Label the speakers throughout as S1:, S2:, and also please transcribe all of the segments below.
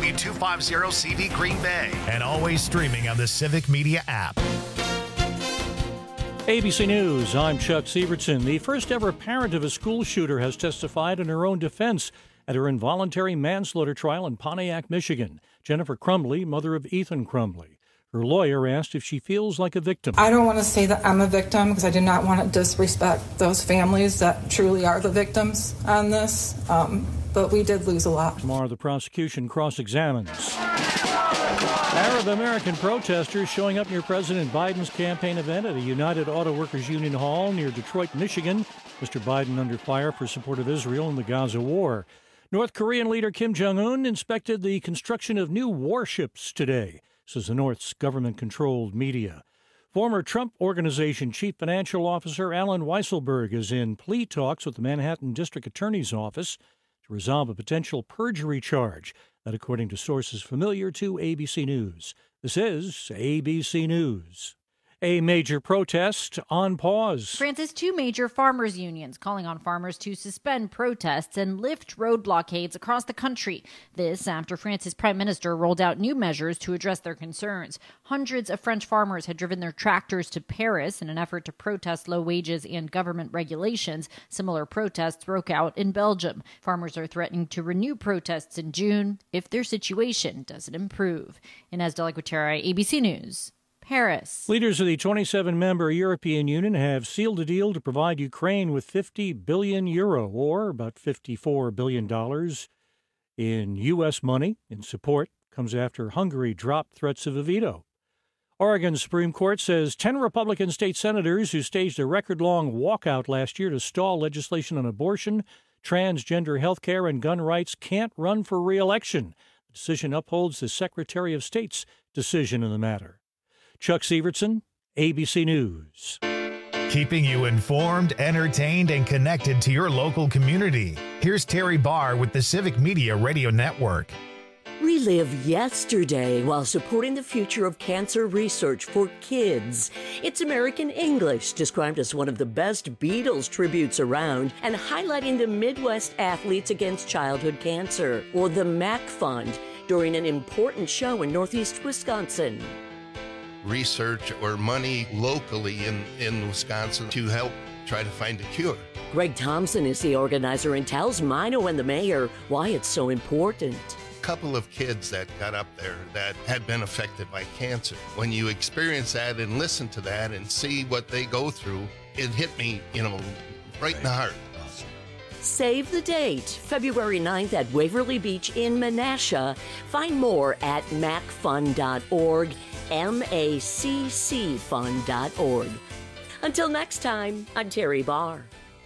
S1: W250CV Green Bay. And always streaming on the Civic Media app.
S2: ABC News, I'm Chuck Sievertson. The first ever parent of a school shooter has testified in her own defense at her involuntary manslaughter trial in Pontiac, Michigan. Jennifer Crumbley, mother of Ethan Crumbley. Her lawyer asked if she feels like a victim.
S3: I don't want to say that I'm a victim because I do not want to disrespect those families that truly are the victims on this, but we did lose a lot.
S2: Tomorrow, the prosecution cross-examines Arab American protesters showing up near President Biden's campaign event at a United Auto Workers Union hall near Detroit, Michigan. Mr. Biden under fire for support of Israel in the Gaza war. North Korean leader Kim Jong-un inspected the construction of new warships today, says the North's government-controlled media. Former Trump Organization Chief Financial Officer Alan Weisselberg is in plea talks with the Manhattan District Attorney's Office to resolve a potential perjury charge. That, according to sources familiar to ABC News. This is ABC News. A major protest on pause.
S4: France's two major farmers' unions calling on farmers to suspend protests and lift road blockades across the country. This after France's prime minister rolled out new measures to address their concerns. Hundreds of French farmers had driven their tractors to Paris in an effort to protest low wages and government regulations. Similar protests broke out in Belgium. Farmers are threatening to renew protests in June if their situation doesn't improve. Inez de la Gutierrez, ABC News. Paris.
S2: Leaders of the 27-member European Union have sealed a deal to provide Ukraine with €50 billion, or about $54 billion in U.S. money in support. Comes after Hungary dropped threats of a veto. Oregon Supreme Court says 10 Republican state senators who staged a record-long walkout last year to stall legislation on abortion, transgender health care, and gun rights can't run for re-election. The decision upholds the Secretary of State's decision in the matter. Chuck Sievertson, ABC News.
S1: Keeping you informed, entertained, and connected to your local community. Here's Terry Barr with the Civic Media Radio Network.
S5: Relive yesterday while supporting the future of cancer research for kids. It's American English, described as one of the best Beatles tributes around and highlighting the Midwest athletes against childhood cancer, or the MAC Fund, during an important show in Northeast Wisconsin.
S6: Research or money locally in Wisconsin to help try to find a cure.
S5: Greg Thompson is the organizer and tells Mino and the mayor why it's so important.
S6: A couple of kids that got up there that had been affected by cancer. When you experience that and listen to that and see what they go through, it hit me, right in the heart.
S5: Save the date, February 9th at Waverly Beach in Menasha. Find more at macfund.org, maccfund.org. Until next time, I'm Terry Barr.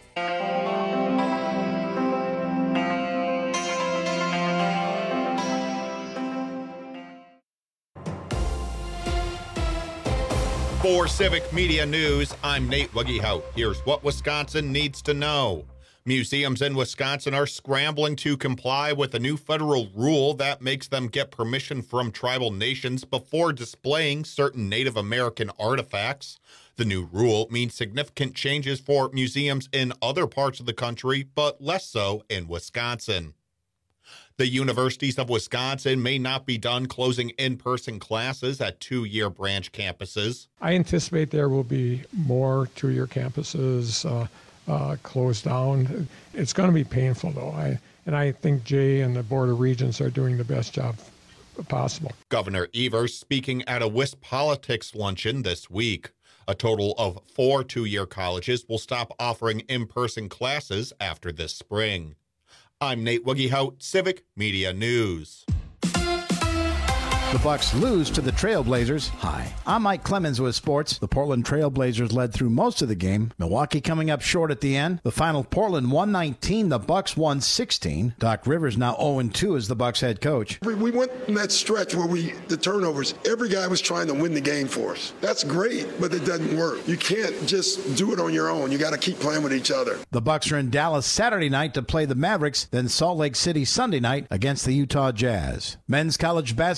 S7: For Civic Media News, I'm Nate Wuggehout. Here's what Wisconsin needs to know. Museums in Wisconsin are scrambling to comply with a new federal rule that makes them get permission from tribal nations before displaying certain Native American artifacts. The new rule means significant changes for museums in other parts of the country, but less so in Wisconsin. The universities of Wisconsin may not be done closing in-person classes at two-year branch campuses.
S8: I anticipate there will be more two-year campuses closed down. It's going to be painful, though. I think Jay and the Board of Regents are doing the best job possible.
S7: Governor Evers speaking at a WISP Politics luncheon this week. A total of 4 two-year colleges will stop offering in-person classes after this spring. I'm Nate Wuggehout, Civic Media News.
S9: The Bucks lose to the Trailblazers. Hi, I'm Mike Clemens with sports. The Portland Trailblazers led through most of the game. Milwaukee coming up short at the end. The final, Portland 119, the Bucks 116. Doc Rivers now 0-2 as the Bucks head coach.
S10: We went in that stretch where the turnovers, every guy was trying to win the game for us. That's great, but it doesn't work. You can't just do it on your own. You got to keep playing with each other.
S9: The Bucks are in Dallas Saturday night to play the Mavericks, then Salt Lake City Sunday night against the Utah Jazz. Men's college basketball, the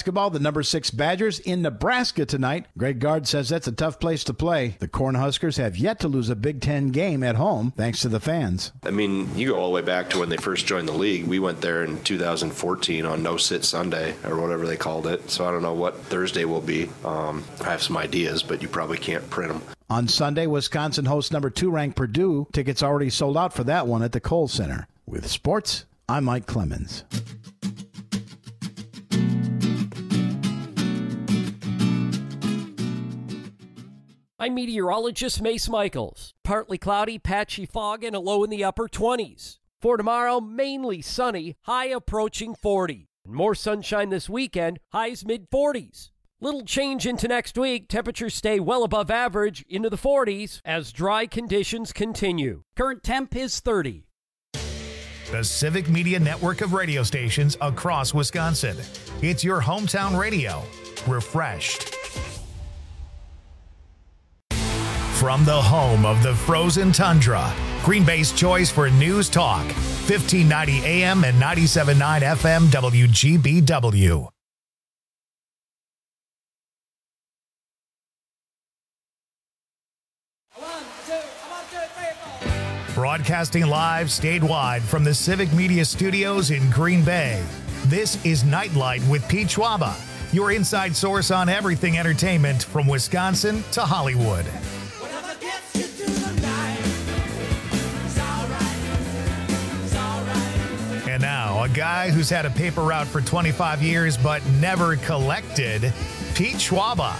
S9: number 6 Badgers in Nebraska tonight. Greg Gard says that's a tough place to play. The Cornhuskers have yet to lose a Big Ten game at home, thanks to the fans.
S11: I mean, you go all the way back to when they first joined the league. We went there in 2014 on No-Sit Sunday, or whatever they called it. So I don't know what Thursday will be. I have some ideas, but you probably can't print them.
S9: On Sunday, Wisconsin hosts number 2 ranked Purdue. Tickets already sold out for that one at the Kohl Center. With sports, I'm Mike Clemens.
S12: I'm meteorologist Mace Michaels. Partly cloudy, patchy fog, and a low in the upper 20s. For tomorrow, mainly sunny, high approaching 40. More sunshine this weekend, highs mid-40s. Little change into next week. Temperatures stay well above average into the 40s as dry conditions continue. Current temp is 30.
S1: The Civic Media network of radio stations across Wisconsin. It's your hometown radio. Refreshed. From the home of the frozen tundra, Green Bay's choice for news talk. 1590 AM and 97.9 FM WGBW. Broadcasting live statewide from the Civic Media Studios in Green Bay. This is Nightlight with Pete Schwaba, your inside source on everything entertainment from Wisconsin to Hollywood. And now, a guy who's had a paper route for 25 years but never collected, Pete Schwaba.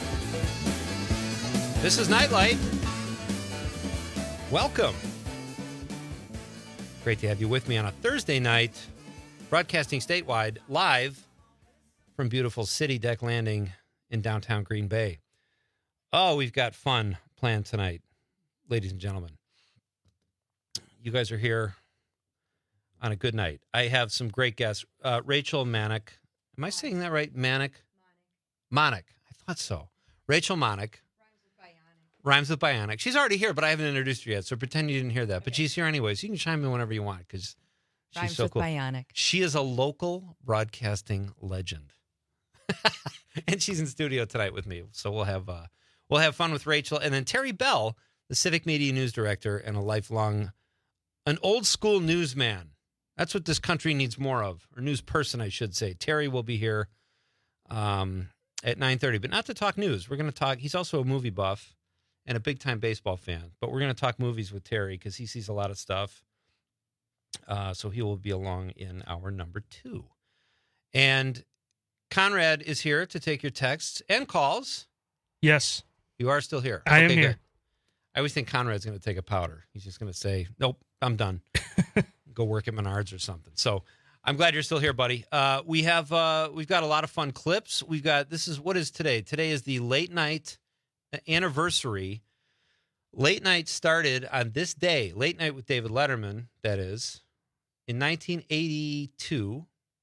S13: This is Nightlight. Welcome. Great to have you with me on a Thursday night, broadcasting statewide, live from beautiful City Deck Landing in downtown Green Bay. Oh, we've got fun planned tonight, ladies and gentlemen. You guys are here on a good night. I have some great guests. Rachel Manick. Am I saying that right? Manick? Monick. I thought so. Rachel Monick. Rhymes with Bionic. She's already here, but I haven't introduced her yet, so pretend you didn't hear that. But she's here anyways. You can chime in whenever you want because she's
S14: Rhymes
S13: so
S14: with
S13: cool.
S14: Bionic.
S13: She is a local broadcasting legend. And she's in studio tonight with me. So we'll have fun with Rachel. And then Terry Bell, the Civic Media News Director and an old school newsman. That's what this country needs more of, or news person, I should say. Terry will be here at 9:30, but not to talk news. We're going to talk. He's also a movie buff and a big-time baseball fan. But we're going to talk movies with Terry because he sees a lot of stuff. So he will be along in hour number 2. And Conrad is here to take your texts and calls.
S15: Yes.
S13: You are still here.
S15: I am here.
S13: Good. I always think Conrad's going to take a powder. He's just going to say, nope, I'm done. Go work at Menards or something. So I'm glad you're still here, buddy. We've got a lot of fun clips. What is today? Today is the late night anniversary. Late night started on this day, Late Night with David Letterman, that is, in 1982.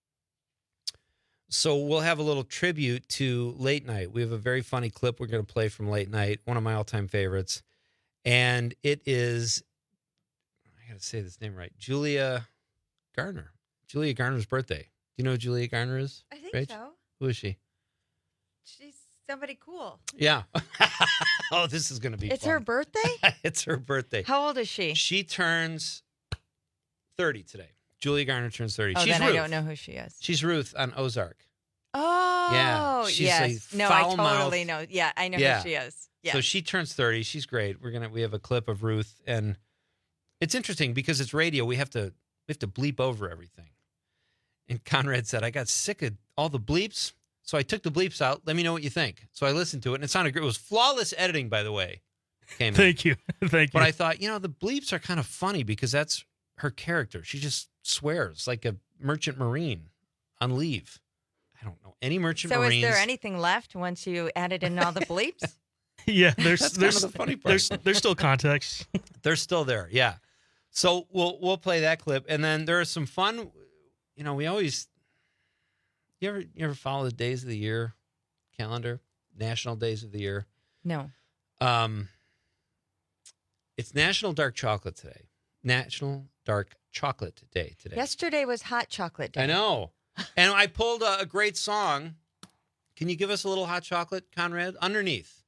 S13: So we'll have a little tribute to Late Night. We have a very funny clip we're going to play from Late Night, one of my all-time favorites. And it is, I got to say this name right, Julia Garner. Julia Garner's birthday. Do you know who Julia Garner is?
S14: I think
S13: Rach?
S14: so.
S13: Who is she?
S14: She's somebody cool.
S13: Yeah. Oh, this is going to be
S14: It's
S13: fun.
S14: her birthday?
S13: It's her birthday.
S14: How old is she?
S13: She turns 30 today. Julia Garner turns 30.
S14: Oh,
S13: She's
S14: then
S13: Ruth.
S14: I don't know who she is.
S13: She's Ruth on Ozark.
S14: Oh,
S13: Yeah, she's
S14: yes.
S13: a
S14: No, I
S13: foul-mouthed-
S14: totally know. Yeah, I know who she is. Yeah.
S13: So she turns 30. She's great. We have a clip of Ruth, and it's interesting because it's radio. We have to bleep over everything. And Conrad said, I got sick of all the bleeps, so I took the bleeps out. Let me know what you think. So I listened to it, and it sounded great. It was flawless editing, by the way.
S15: Thank you. Thank you.
S13: But I thought, the bleeps are kind of funny because that's her character. She just swears like a merchant marine on leave. I don't know any merchant marines.
S14: So is there anything left once you added in all the bleeps?
S15: Yeah, there's
S13: That's kind of the funny part.
S15: There's still context.
S13: They're still there, yeah. So we'll play that clip, and then there is some fun. We always. You ever follow the days of the year calendar, national days of the year?
S14: No.
S13: It's National Dark Chocolate today. National Dark Chocolate Day today.
S14: Yesterday was hot chocolate day.
S13: I know, and I pulled a great song Can you give us a little hot chocolate, Conrad? Underneath.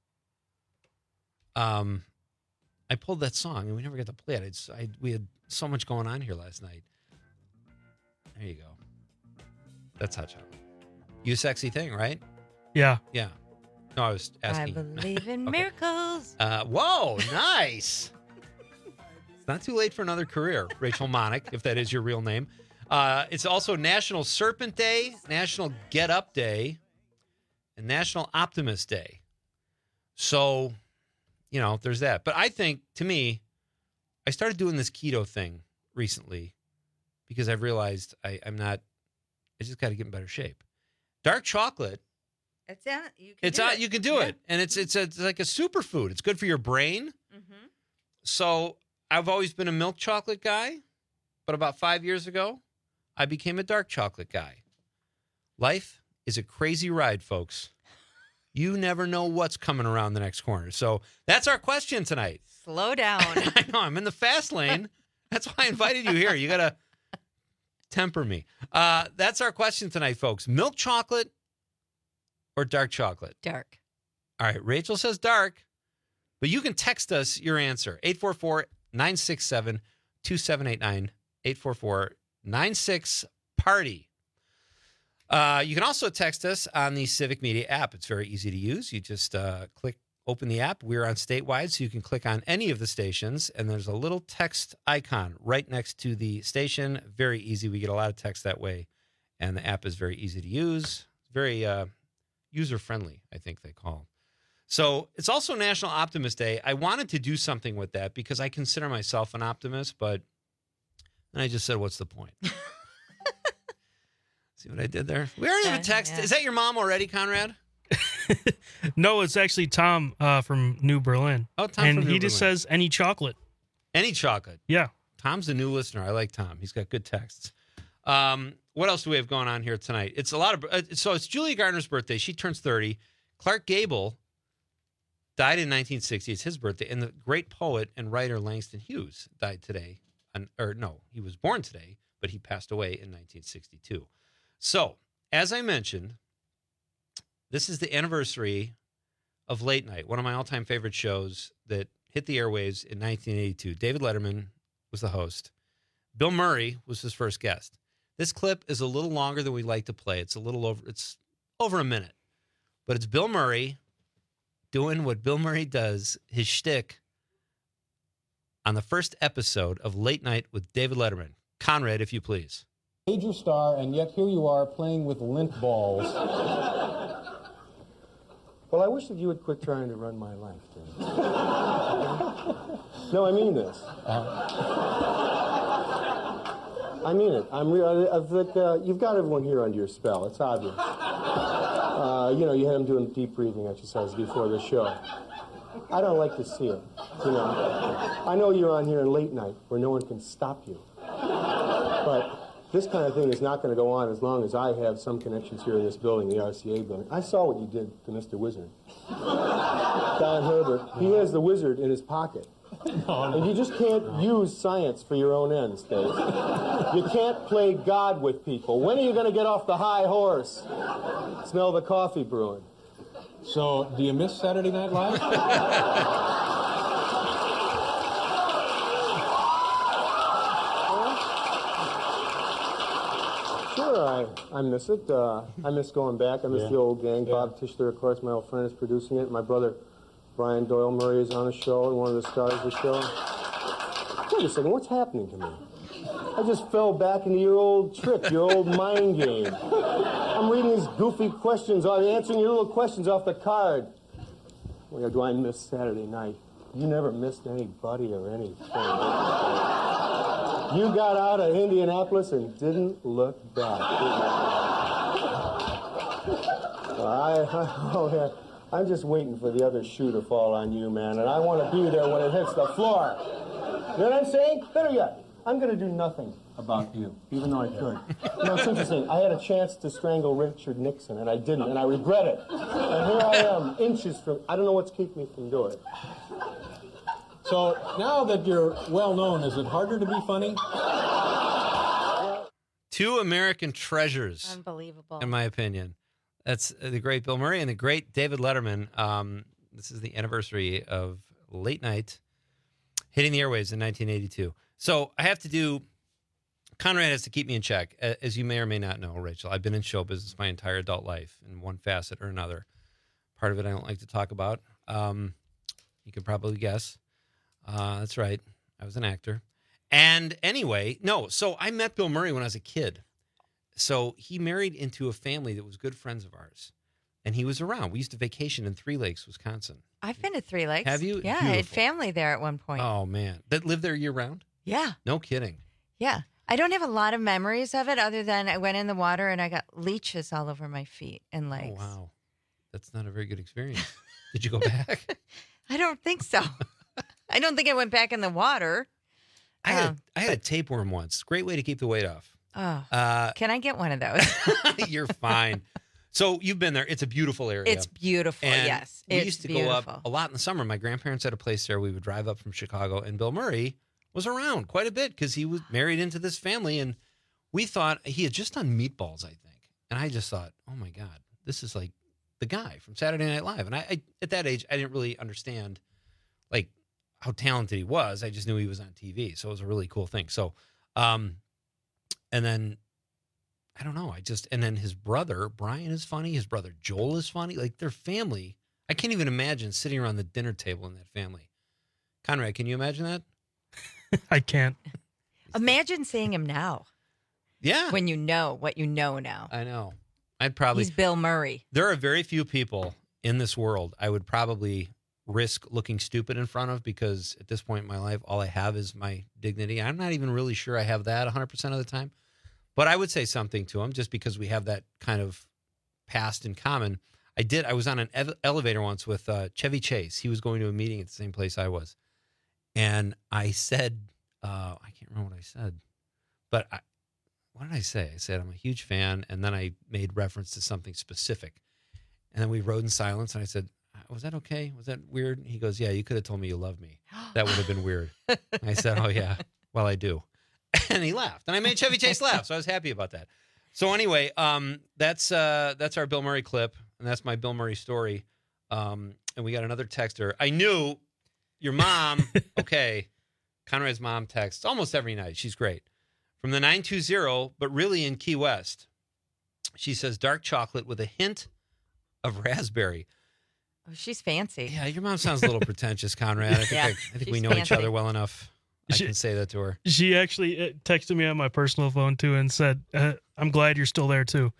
S13: I pulled that song, and we never got to play it. We had so much going on here last night. There you go. That's hot chocolate. You sexy thing, right?
S15: Yeah.
S13: Yeah. No, I was asking.
S14: I believe in miracles.
S13: Whoa, nice. It's not too late for another career, Rachel Monick, if that is your real name. It's also National Serpent Day, National Get Up Day, and National Optimist Day. So, there's that. But I think, to me, I started doing this keto thing recently because I've realized I just got to get in better shape. Dark chocolate. You can do it. And it's like a superfood. It's good for your brain.
S14: Mm-hmm.
S13: So I've always been a milk chocolate guy, but about 5 years ago, I became a dark chocolate guy. Life is a crazy ride, folks. You never know what's coming around the next corner. So that's our question tonight.
S14: Slow down.
S13: I know, I'm in the fast lane. That's why I invited you here. You got to temper me. That's our question tonight, folks. Milk chocolate or dark chocolate?
S14: Dark.
S13: All right, Rachel says dark, but you can text us your answer. 844-967-2789, 844-96-PARTY. You can also text us on the Civic Media app. It's very easy to use. You just open the app. We're on statewide, so you can click on any of the stations, and there's a little text icon right next to the station. Very easy. We get a lot of text that way, and the app is very easy to use. Very user-friendly, I think they call it. So it's also National Optimist Day. I wanted to do something with that because I consider myself an optimist, but then I just said, what's the point? See what I did there? We already have a text. Yeah. Is that your mom already, Conrad?
S15: No, it's actually Tom from New Berlin.
S13: Oh, Tom
S15: and
S13: from New
S15: he just
S13: Berlin.
S15: says any chocolate.
S13: Any chocolate?
S15: Yeah.
S13: Tom's a new listener. I like Tom. He's got good texts. What else do we have going on here tonight? It's a lot of so it's Julia Garner's birthday. She turns 30. Clark Gable died in 1960. It's his birthday. And the great poet and writer Langston Hughes died today. He was born today, but he passed away in 1962. So, as I mentioned, this is the anniversary of Late Night, one of my all-time favorite shows that hit the airwaves in 1982. David Letterman was the host. Bill Murray was his first guest. This clip is a little longer than we like to play. It's over a minute. But it's Bill Murray doing what Bill Murray does, his shtick, on the first episode of Late Night with David Letterman. Conrad, if you please.
S16: Major star, and yet here you are playing with lint balls. Well, I wish that you would quit trying to run my life, Dave. No, I mean this. I mean it. You've got everyone here under your spell. It's obvious. You had them doing deep breathing exercises before the show. I don't like to see it. I know you're on here in Late Night where no one can stop you. But this kind of thing is not going to go on as long as I have some connections here in this building, the RCA building. I saw what you did to Mr. Wizard. Don Herbert, he has the wizard in his pocket. And you just can't use science for your own ends, Dave. You can't play God with people. When are you going to get off the high horse? Smell the coffee brewing.
S17: So, do you miss Saturday Night Live?
S16: Sure, I miss it. I miss going back. I miss the old gang. Yeah. Bob Tischler, of course, my old friend, is producing it. My brother, Brian Doyle Murray, is on the show and one of the stars of the show. Wait a second, what's happening to me? I just fell back into your old trick, your old mind game. I'm reading these goofy questions, answering your little questions off the card. Well, do I miss Saturday night? You never missed anybody or anything. You got out of Indianapolis and didn't look back, did you? I'm just waiting for the other shoe to fall on you, man, and I want to be there when it hits the floor. You know what I'm saying? Better yet, I'm going to do nothing about you, even though I could. It's interesting. I had a chance to strangle Richard Nixon, and I didn't, and I regret it. And here I am, inches from... I don't know what's keeping me from doing it.
S17: So, now that you're well-known, is it harder to be funny?
S13: Two American treasures.
S14: Unbelievable.
S13: In my opinion. That's the great Bill Murray and the great David Letterman. This is the anniversary of Late Night hitting the airwaves in 1982. So I have to do, Conrad has to keep me in check. As you may or may not know, Rachel, I've been in show business my entire adult life in one facet or another. Part of it I don't like to talk about. You can probably guess. That's right. I was an actor. And anyway, so I met Bill Murray when I was a kid. So he married into a family that was good friends of ours. And he was around. We used to vacation in Three Lakes, Wisconsin.
S14: I've been to Three Lakes.
S13: Have you?
S14: Yeah,
S13: Beautiful.
S14: I had family there at one point.
S13: Oh, man. That lived there year-round?
S14: Yeah.
S13: No kidding.
S14: Yeah. I don't have a lot of memories of it other than I went in the water and I got leeches all over my feet and legs.
S13: Oh, wow. That's not a very good experience. Did you go back?
S14: I don't think so. I don't think I went back in the water.
S13: I had a tapeworm once. Great way to keep the weight off.
S14: Oh, can I get one of those?
S13: You're fine. So you've been there. It's a beautiful area.
S14: It's beautiful,
S13: and
S14: yes.
S13: We used to go up a lot in the summer. My grandparents had a place there. We would drive up from Chicago, and Bill Murray was around quite a bit because he was married into this family, and we thought he had just done Meatballs, I think. And I just thought, oh, my God, this is like the guy from Saturday Night Live. And I at that age, I didn't really understand, like, how talented he was. I just knew he was on TV, so it was a really cool thing. So, and then, I don't know, and then his brother, Brian, is funny. His brother, Joel, is funny. Like, their family, I can't even imagine sitting around the dinner table in that family. Conrad, can you imagine that?
S15: I can't.
S14: Imagine seeing him now.
S13: Yeah.
S14: When you know what you know now.
S13: I know. I'd probably.
S14: He's Bill Murray.
S13: There are very few people in this world I would probably risk looking stupid in front of because at this point in my life, all I have is my dignity. I'm not even really sure I have that 100% of the time. But I would say something to him just because we have that kind of past in common. I was on an elevator once with Chevy Chase. He was going to a meeting at the same place I was. And I said, I can't remember what I said, but what did I say? I said, I'm a huge fan. And then I made reference to something specific. And then we rode in silence. And I said, was that okay? Was that weird? He goes, yeah, you could have told me you love me. That would have been weird. I said, oh, yeah. Well, I do. And he laughed. And I made Chevy Chase laugh. So I was happy about that. So anyway, that's our Bill Murray clip. And that's my Bill Murray story. And we got another texter. I knew your mom, okay, Conrad's mom texts almost every night. She's great. From the 920, but really in Key West. She says, dark chocolate with a hint of raspberry.
S14: Oh, she's fancy.
S13: Yeah, your mom sounds a little pretentious, Conrad. I think we know each other well enough. I can say that to her.
S15: She actually texted me on my personal phone, too, and said, I'm glad you're still there, too.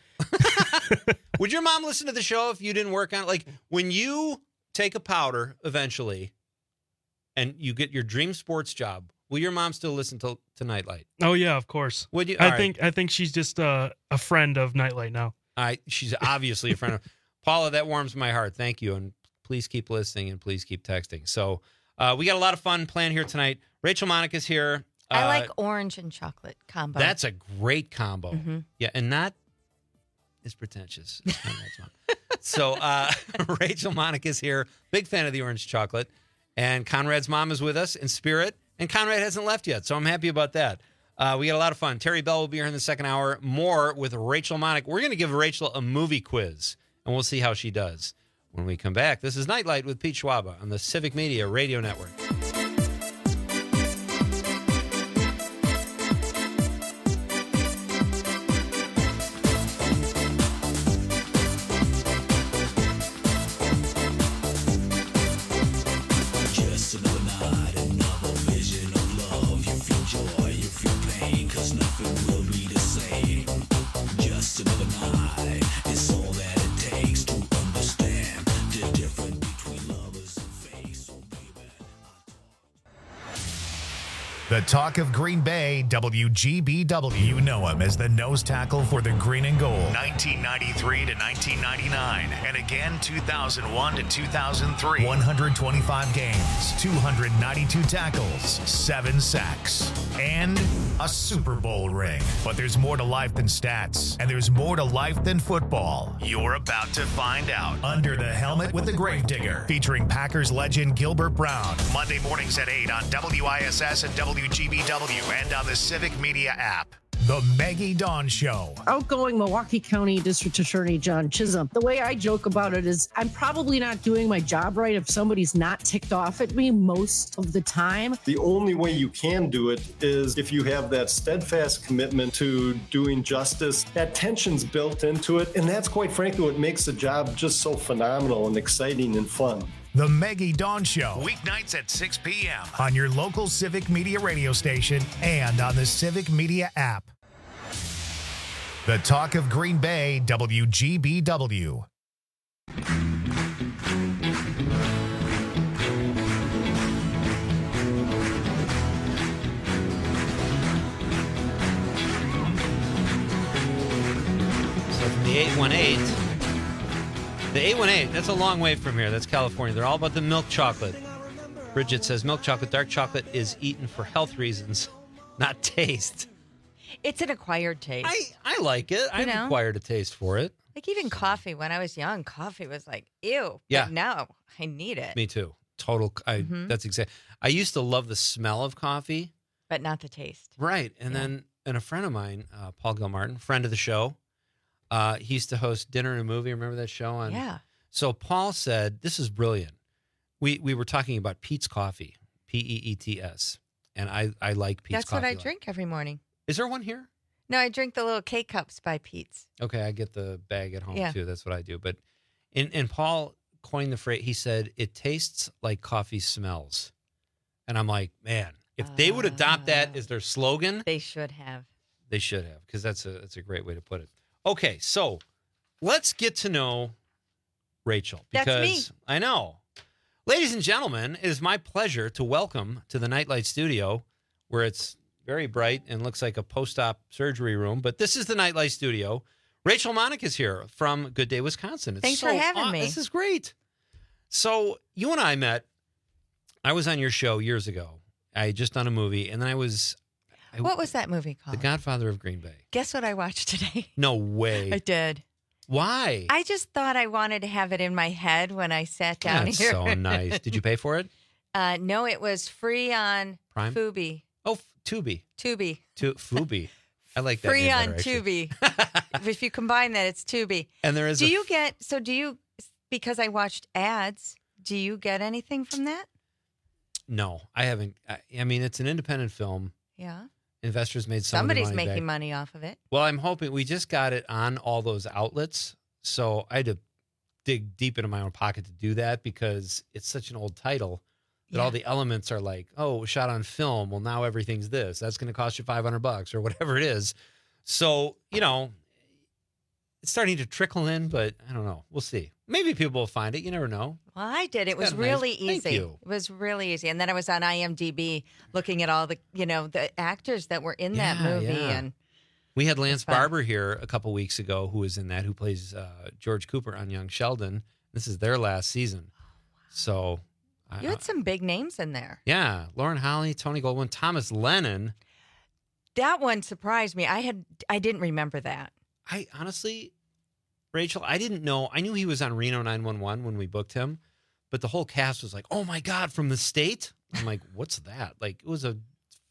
S13: Would your mom listen to the show if you didn't work on it? Like, when you take a powder eventually and you get your dream sports job, will your mom still listen to Nightlight?
S15: Oh, yeah, of course.
S13: Would you?
S15: I think she's just a friend of Nightlight now.
S13: She's obviously a friend of Paula. That warms my heart. Thank you. And please keep listening and please keep texting. So we got a lot of fun planned here tonight. Rachel Monica's here.
S14: I like orange and chocolate combo.
S13: That's a great combo.
S14: Mm-hmm.
S13: Yeah, and not as pretentious as Conrad's mom. So Rachel Monica's here. Big fan of the orange chocolate. And Conrad's mom is with us in spirit. And Conrad hasn't left yet, so I'm happy about that. We got a lot of fun. Terry Bell will be here in the second hour. More with Rachel Monica. We're going to give Rachel a movie quiz, and we'll see how she does. When we come back, this is Nightlight with Pete Schwaba on the Civic Media Radio Network.
S1: The talk of Green Bay, WGBW. You know him as the nose tackle for the Green and Gold. 1993 to 1999. And again, 2001 to 2003. 125 games, 292 tackles, 7 sacks, and a Super Bowl ring. But there's more to life than stats, and there's more to life than football. You're about to find out. Under the Helmet with the Gravedigger, featuring Packers legend Gilbert Brown. Monday mornings at 8 on WISS and WGBW and on the Civic Media app. The Maggie Dawn Show.
S18: Outgoing Milwaukee County District Attorney John Chisholm. The way I joke about it is I'm probably not doing my job right if somebody's not ticked off at me most of the time.
S19: The only way you can do it is if you have that steadfast commitment to doing justice. That tension's built into it, and that's quite frankly what makes the job just so phenomenal and exciting and fun.
S1: The Maggie Dawn Show, weeknights at 6 p.m. on your local Civic Media radio station and on the Civic Media app. The Talk of Green Bay, WGBW.
S13: So from the 818... The 818, that's a long way from here. That's California. They're all about the milk chocolate. Bridget says milk chocolate, dark chocolate is eaten for health reasons, not taste.
S14: It's an acquired taste.
S13: I like it. I've acquired a taste for it.
S14: Like even coffee, when I was young, coffee was like, ew.
S13: Yeah.
S14: But now I need it.
S13: Me too. Total. That's exact. I used to love the smell of coffee.
S14: But not the taste.
S13: Right. And then a friend of mine, Paul Gilmartin, friend of the show, he used to host Dinner and a Movie. Remember that show?
S14: Yeah.
S13: So Paul said, this is brilliant. We were talking about Peet's Coffee, Peets. And I like Peet's
S14: That's
S13: Coffee.
S14: what I drink every morning.
S13: Is there one here?
S14: No, I drink the little K-Cups by Peet's.
S13: Okay, I get the bag at home
S14: Yeah.
S13: too. That's what I do. But and Paul coined the phrase, he said, it tastes like coffee smells. And I'm like, man, if they would adopt that as their slogan.
S14: They should have.
S13: They should have, because that's a great way to put it. Okay, so let's get to know Rachel. Because
S14: That's me.
S13: I know. Ladies and gentlemen, it is my pleasure to welcome to the Nightlight Studio, where it's very bright and looks like a post-op surgery room. But this is the Nightlight Studio. Rachel Monick is here from Good Day, Wisconsin.
S14: Thanks for having me.
S13: This is great. So you and I met. I was on your show years ago. I had just done a movie, and then
S14: What was that movie called?
S13: The Godfather of Green Bay.
S14: Guess what I watched today?
S13: No way.
S14: I did.
S13: Why?
S14: I just thought I wanted to have it in my head when I sat down
S13: That's
S14: here.
S13: so nice. Did you pay for it?
S14: No, it was free on
S13: Prime?
S14: Fubi.
S13: Oh, Tubi. Fubi. I like that.
S14: Free
S13: name
S14: on
S13: better, actually.
S14: Tubi. If you combine that, it's Tubi.
S13: And there is
S14: because I watched ads, do you get anything from that?
S13: No, I haven't. I mean, it's an independent film.
S14: Yeah.
S13: Investors made some
S14: Somebody's
S13: of the money
S14: making
S13: back.
S14: money off of it.
S13: Well, I'm hoping we just got it on all those outlets. So I had to dig deep into my own pocket to do that because it's such an old title that all the elements are like, oh, shot on film. Well, now everything's this. That's going to cost you $500 or whatever it is. So, it's starting to trickle in, but I don't know. We'll see. Maybe people will find it. You never know.
S14: Well, I did. It was
S13: kinda
S14: really
S13: nice. Thank
S14: easy.
S13: you.
S14: It was really easy. And then I was on IMDb looking at all the, the actors that were in that movie.
S13: Yeah.
S14: And
S13: we had Lance Barber here a couple weeks ago who was in that, who plays George Cooper on Young Sheldon. This is their last season. So
S14: you had some big names in there.
S13: yeah, Lauren Holly, Tony Goldwyn, Thomas Lennon.
S14: That one surprised me. I didn't remember that.
S13: I honestly, Rachel, I didn't know. I knew he was on Reno 911 when we booked him, but the whole cast was like, "Oh my God, from the state!" I'm like, "What's that?" Like, it was a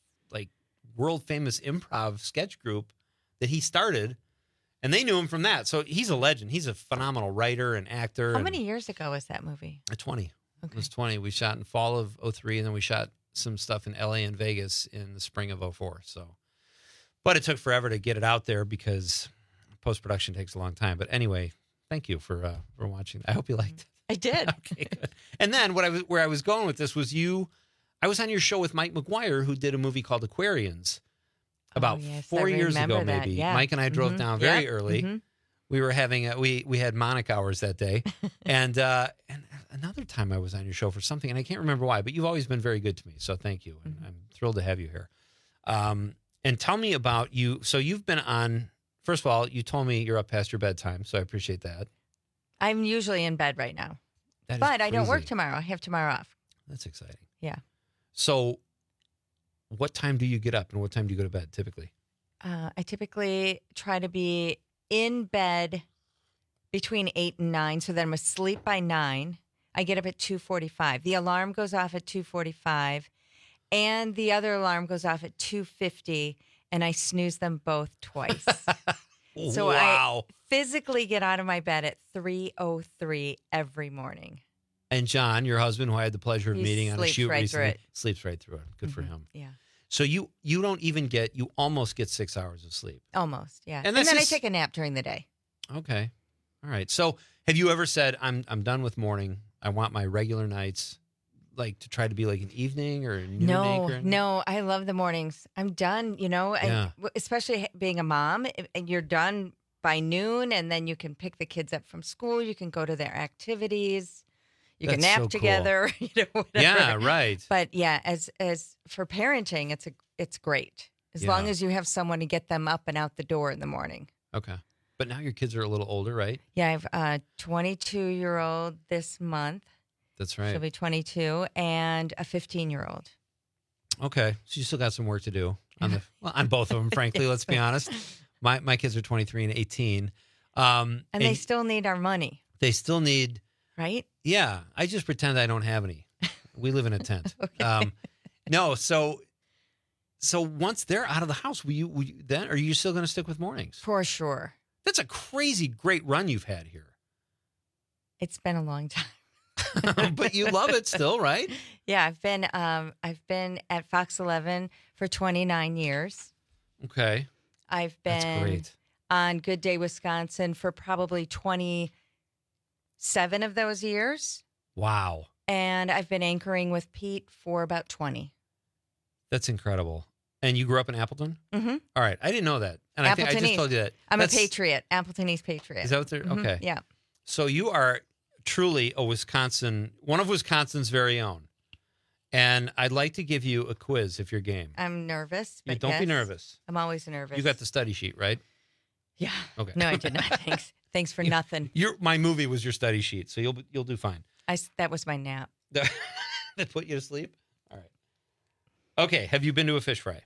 S13: world famous improv sketch group that he started, and they knew him from that. So he's a legend. He's a phenomenal writer and actor.
S14: How many years ago was that movie?
S13: 20.
S14: Okay.
S13: It was 20. We shot in fall of 03, and then we shot some stuff in LA and Vegas in the spring of 04. So, but it took forever to get it out there because post-production takes a long time. But anyway, thank you for watching. I hope you liked it.
S14: I did.
S13: Okay, good. And then where I was going with this was I was on your show with Mike McGuire, who did a movie called Aquarians about 4 years ago, maybe.
S14: Yeah.
S13: Mike and I drove down very
S14: Yep.
S13: early.
S14: Mhm.
S13: We were having we had Monic hours that day, and another time I was on your show for something, and I can't remember why. But you've always been very good to me, so thank you, and I'm thrilled to have you here. And tell me about you. So you've been on. First of all, you told me you're up past your bedtime, so I appreciate that.
S14: I'm usually in bed right now.
S13: That is
S14: But I don't work
S13: crazy.
S14: tomorrow. I have tomorrow off.
S13: That's exciting.
S14: Yeah.
S13: So, what time do you get up, and what time do you go to bed typically?
S14: I typically try to be in bed between 8 and 9, so that I'm asleep by 9. I get up at 2:45. The alarm goes off at 2:45, and the other alarm goes off at 2:50, and I snooze them both twice. So
S13: Wow.
S14: I physically get out of my bed at 3:03 every morning.
S13: And John, your husband, who I had the pleasure of
S14: He
S13: meeting on a
S14: sleeps
S13: shoot
S14: right
S13: recently,
S14: through it.
S13: sleeps right through it. Good for him.
S14: Yeah.
S13: So you don't even get, you almost get 6 hours of sleep.
S14: Almost, yeah.
S13: And
S14: And,
S13: that's
S14: then
S13: just-
S14: I take a nap during the day.
S13: Okay. All right. So have you ever said, I'm done with morning. I want my regular nights, like to try to be like an evening or a noon anchor?
S14: No, I love the mornings. I'm done,
S13: Yeah.
S14: especially being a mom, and you're done by noon, and then you can pick the kids up from school. You can go to their activities. You can
S13: That's
S14: nap
S13: so cool.
S14: together, whatever.
S13: Yeah, right.
S14: But yeah, as for parenting, it's great. As long
S13: Yeah.
S14: as you have someone to get them up and out the door in the morning.
S13: Okay. But now your kids are a little older, right?
S14: Yeah, I have a 22-year-old this month.
S13: That's right.
S14: She'll be 22, and a 15-year-old.
S13: Okay. So you still got some work to do on both of them, frankly, let's be honest. My kids are 23 and 18.
S14: And they still need our money,
S13: They still need,
S14: right?
S13: yeah. I just pretend I don't have any. We live in a tent. No, so once they're out of the house, will you then, are you still going to stick with mornings?
S14: For sure.
S13: That's a crazy great run you've had here.
S14: It's been a long time.
S13: But you love it still, right?
S14: Yeah, I've been at Fox 11 for 29 years.
S13: Okay.
S14: I've
S13: That's
S14: been
S13: great.
S14: on Good Day Wisconsin for probably 27 of those years.
S13: Wow.
S14: And I've been anchoring with Pete for about 20.
S13: That's incredible. And you grew up in Appleton?
S14: Mm-hmm.
S13: All right. I didn't know that. And I think I just told you that.
S14: I'm
S13: That's-
S14: a Patriot, Appleton East Patriot.
S13: Is that what they're,
S14: Mhm,
S13: okay.
S14: Yeah.
S13: So you are truly one of Wisconsin's very own. And I'd like to give you a quiz if you're game.
S14: I'm nervous.
S13: Yeah,
S14: But
S13: don't be
S14: yes,
S13: nervous.
S14: I'm always nervous.
S13: You got the study sheet, right?
S14: Yeah.
S13: Okay.
S14: No, I did not. Thanks. Thanks for nothing.
S13: My movie was your study sheet, so you'll do fine.
S14: That was my nap.
S13: That put you to sleep? All right. Okay. Have you been to a fish fry?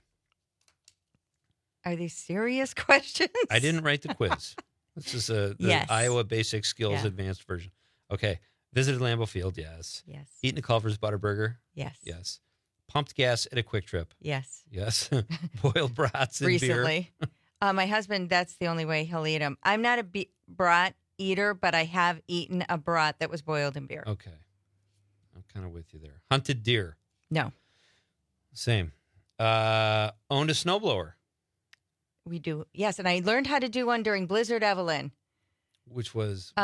S14: Are these serious questions?
S13: I didn't write the quiz. This is the
S14: Yes.
S13: Iowa Basic Skills
S14: Yeah.
S13: Advanced version. Okay. Visited Lambeau Field, yes.
S14: Yes.
S13: Eaten a Culver's Butterburger?
S14: Yes.
S13: Yes. Pumped gas at a Quick Trip?
S14: Yes.
S13: Yes. Boiled brats and
S14: Recently.
S13: beer?
S14: My husband, that's the only way he'll eat them. I'm not a brat eater, but I have eaten a brat that was boiled in beer.
S13: Okay. I'm kind of with you there. Hunted deer?
S14: No.
S13: Same. Owned a snowblower?
S14: We do. Yes, and I learned how to do one during Blizzard Evelyn.
S13: Which was?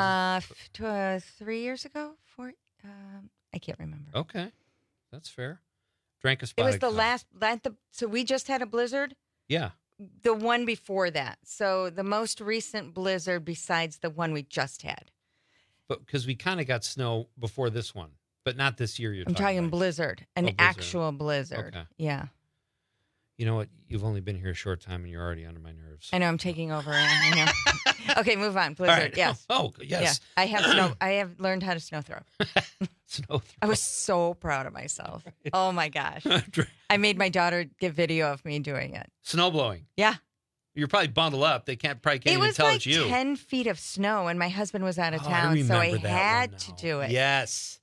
S14: 3 years ago? 4? I can't remember.
S13: Okay. That's fair. Drank a
S14: It
S13: Spotted
S14: was the
S13: Cow.
S14: so we just had a blizzard.
S13: Yeah.
S14: The one before that. So the most recent blizzard besides the one we just had.
S13: But because we kind of got snow before this one, but not this year.
S14: I'm talking blizzard, an
S13: blizzard.
S14: actual blizzard.
S13: Okay.
S14: Yeah.
S13: You know what? You've only been here a short time and you're already under my nerves.
S14: I know I'm taking over. I know. Okay, move on. Blizzard.
S13: right.
S14: Yes.
S13: Oh, yes.
S14: Yeah. I have learned how to snow throw.
S13: Snow throw.
S14: I was so proud of myself. Oh my gosh. I made my daughter get video of me doing it.
S13: Snow blowing.
S14: Yeah.
S13: You're probably bundled up. They probably can't
S14: It
S13: even
S14: was
S13: tell
S14: like
S13: it's you.
S14: 10 feet of snow, and my husband was out of
S13: Oh, I
S14: town, so I
S13: remember that
S14: had
S13: one
S14: to
S13: now.
S14: do it.
S13: Yes.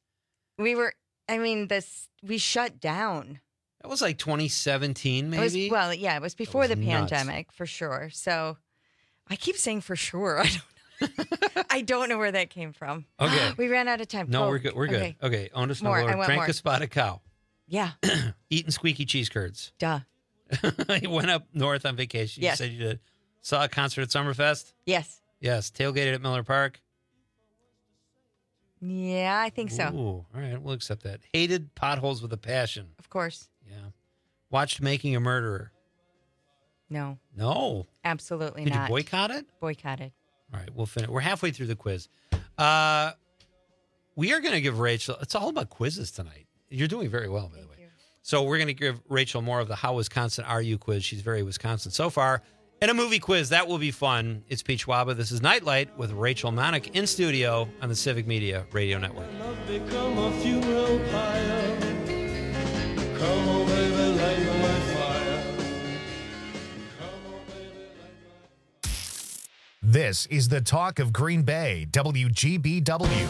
S14: We shut down.
S13: That was like 2017, maybe.
S14: It was before
S13: was
S14: the
S13: nuts.
S14: pandemic, for sure. So I keep saying for sure. I don't know. I don't know where that came from.
S13: Okay.
S14: We ran out of time.
S13: No,
S14: Oh,
S13: we're good. We're good. Okay. Owned a
S14: More. I
S13: snowblower.
S14: want
S13: Drank
S14: more.
S13: a Spotted Cow.
S14: Yeah.
S13: Eaten squeaky cheese curds.
S14: Duh.
S13: You went up north on vacation.
S14: Yes.
S13: You said you did. Saw a concert at Summerfest?
S14: Yes.
S13: Yes. Tailgated at Miller Park?
S14: Yeah, I think so.
S13: Ooh, all right. We'll accept that. Hated potholes with a passion.
S14: Of course.
S13: Yeah. Watched Making a Murderer.
S14: No.
S13: No.
S14: Absolutely
S13: Did
S14: not.
S13: you boycott it?
S14: Boycotted.
S13: All right. We'll finish. We're halfway through the quiz. We are going to give Rachel, it's all about quizzes tonight. You're doing very well, by the way. So we're going to give Rachel more of the How Wisconsin Are You quiz. She's very Wisconsin so far. And a movie quiz. That will be fun. It's Pete Schwaba. This is Nightlight with Rachel Monick in studio on the Civic Media Radio Network.
S20: Become a funeral pyre. Come on, baby, light my fire.
S1: This is the talk of Green Bay, WGBW.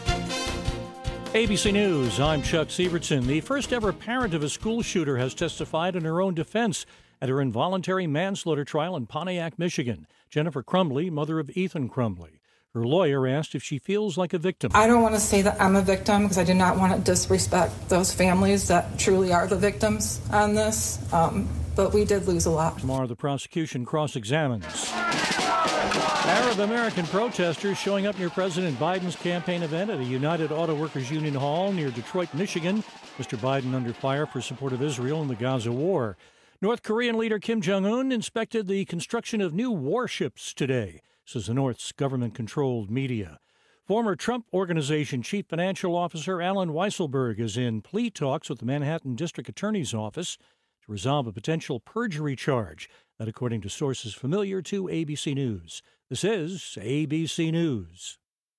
S2: ABC News, I'm Chuck Sievertson. The first ever parent of a school shooter has testified in her own defense at her involuntary manslaughter trial in Pontiac, Michigan. Jennifer Crumbley, mother of Ethan Crumbley. Her lawyer asked if she feels like a victim.
S3: I don't want to say that I'm a victim because I do not want to disrespect those families that truly are the victims on this, but we did lose a lot.
S2: Tomorrow, the prosecution cross-examines Arab American protesters showing up near President Biden's campaign event at a United Auto Workers Union hall near Detroit, Michigan. Mr. Biden under fire for support of Israel in the Gaza war. North Korean leader Kim Jong-un inspected the construction of new warships today, says the North's government-controlled media. Former Trump Organization Chief Financial Officer Alan Weisselberg is in plea talks with the Manhattan District Attorney's Office to resolve a potential perjury charge. That, according to sources familiar to ABC News. This is ABC News.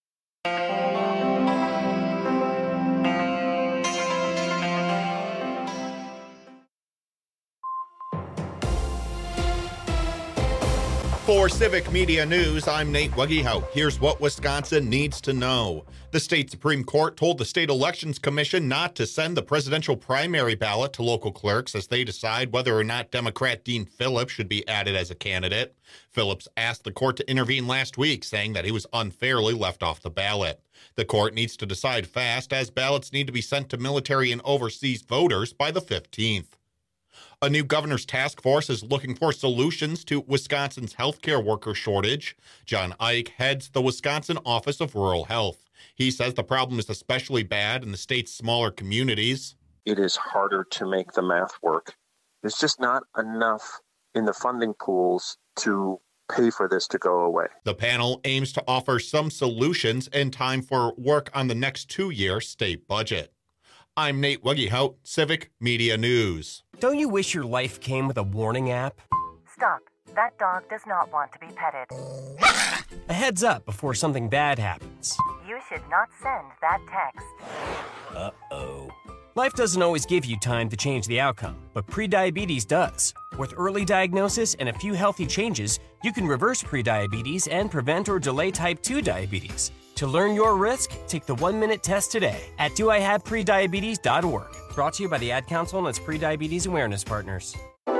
S7: For Civic Media News, I'm Nate Wuggyhout. Here's what Wisconsin needs to know. The state Supreme Court told the State Elections Commission not to send the presidential primary ballot to local clerks as they decide whether or not Democrat Dean Phillips should be added as a candidate. Phillips asked the court to intervene last week, saying that he was unfairly left off the ballot. The court needs to decide fast, as ballots need to be sent to military and overseas voters by the 15th. A new governor's task force is looking for solutions to Wisconsin's healthcare worker shortage. John Ike heads the Wisconsin Office of Rural Health. He says the problem is especially bad in the state's smaller communities.
S21: It is harder to make the math work. There's just not enough in the funding pools to pay for this to go away.
S7: The panel aims to offer some solutions in time for work on the next 2-year state budget. I'm Nate Wuggyhout, Civic Media News.
S22: Don't you wish your life came with a warning app?
S23: Stop. That dog does not want to be petted.
S22: A heads up before something bad happens.
S23: You should not send that text.
S22: Uh-oh. Life doesn't always give you time to change the outcome, but prediabetes does. With early diagnosis and a few healthy changes, you can reverse prediabetes and prevent or delay type 2 diabetes. To learn your risk, take the 1-minute test today at doihaveprediabetes.org. Brought to you by the Ad Council and its prediabetes awareness partners.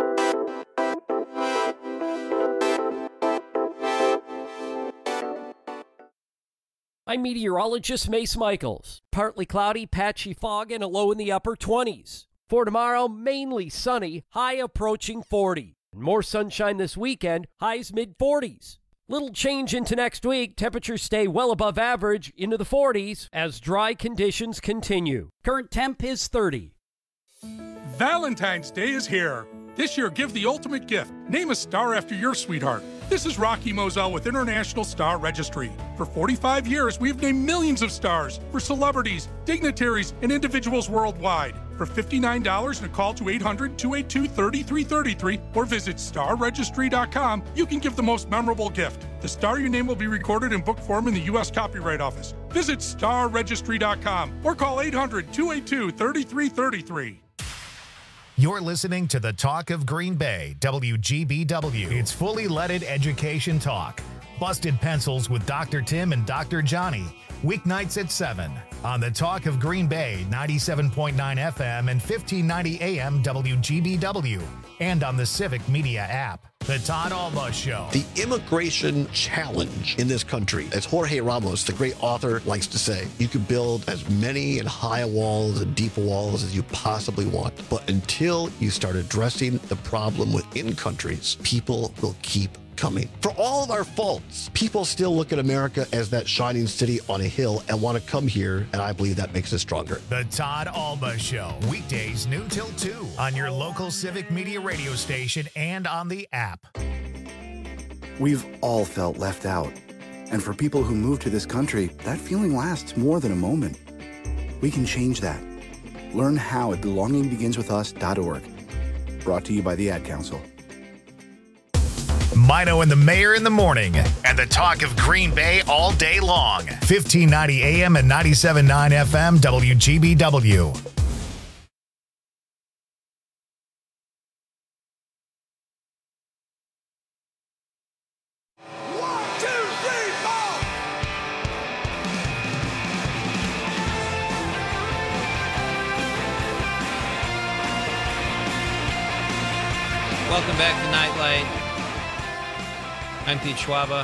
S12: I'm meteorologist Mace Michaels. Partly cloudy, patchy fog, and a low in the upper 20s. For tomorrow, mainly sunny, high approaching 40. And more sunshine this weekend, highs mid-40s. Little change into next week. Temperatures stay well above average into the 40s as dry conditions continue. Current temp is 30.
S24: Valentine's Day is here. This year, give the ultimate gift. Name a star after your sweetheart. This is Rocky Moselle with International Star Registry. For 45 years, we've named millions of stars for celebrities, dignitaries, and individuals worldwide. For $59 and a call to 800-282-3333 or visit starregistry.com, you can give the most memorable gift. The star you name will be recorded in book form in the U.S. Copyright Office. Visit starregistry.com or call 800-282-3333.
S1: You're listening to the Talk of Green Bay, WGBW. It's fully leaded education talk. Busted Pencils with Dr. Tim and Dr. Johnny. Weeknights at 7 on the Talk of Green Bay, 97.9 FM and 1590 AM WGBW, and on the Civic Media app. The Todd Alba Show.
S25: The immigration challenge in this country, as Jorge Ramos, the great author, likes to say, you can build as many and high walls and deep walls as you possibly want. But until you start addressing the problem within countries, people will keep coming. For all of our faults, people still look at America as that shining city on a hill and want to come here, and I believe that makes us stronger.
S1: The Todd Alba Show, weekdays noon till 2 on your local Civic Media radio station and on the app.
S26: We've all felt left out. And for people who move to this country, that feeling lasts more than a moment. We can change that. Learn how at belongingbeginswithus.org. Brought to you by the Ad Council.
S1: Mino and the Mayor in the morning, and the Talk of Green Bay all day long. 1590 AM and 97.9 FM WGBW.
S13: Welcome back to Nightlight. I'm Pete Schwaba.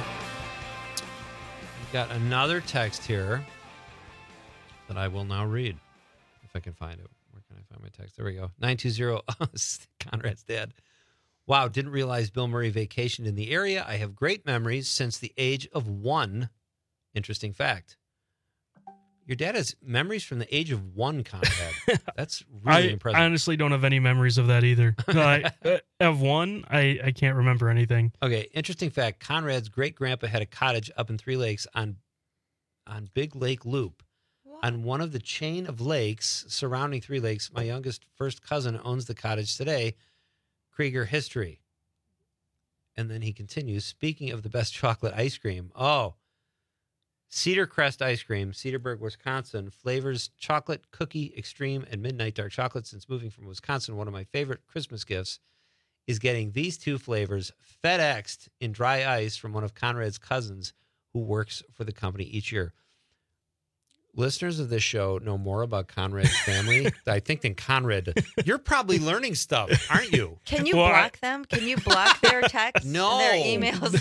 S13: We've got another text here that I will now read, if I can find it. Where can I find my text? There we go. 920, Conrad's dad. Wow, didn't realize Bill Murray vacationed in the area. I have great memories since the age of 1. Interesting fact. Your dad has memories from the age of 1, Conrad. That's really impressive.
S15: I honestly don't have any memories of that either. Of 1, I can't remember anything.
S13: Okay, interesting fact. Conrad's great-grandpa had a cottage up in Three Lakes on Big Lake Loop. What? On one of the chain of lakes surrounding Three Lakes, my youngest first cousin owns the cottage today. Krieger history. And then he continues, speaking of the best chocolate ice cream. Oh, Cedar Crest Ice Cream, Cedarburg, Wisconsin, flavors chocolate, cookie, extreme, and midnight dark chocolate. Since moving from Wisconsin, one of my favorite Christmas gifts is getting these 2 flavors FedExed in dry ice from one of Conrad's cousins who works for the company each year. Listeners of this show know more about Conrad's family, I think, than Conrad. You're probably learning stuff, aren't you?
S14: Can you block them? Can you block their texts
S13: No.
S14: and their emails?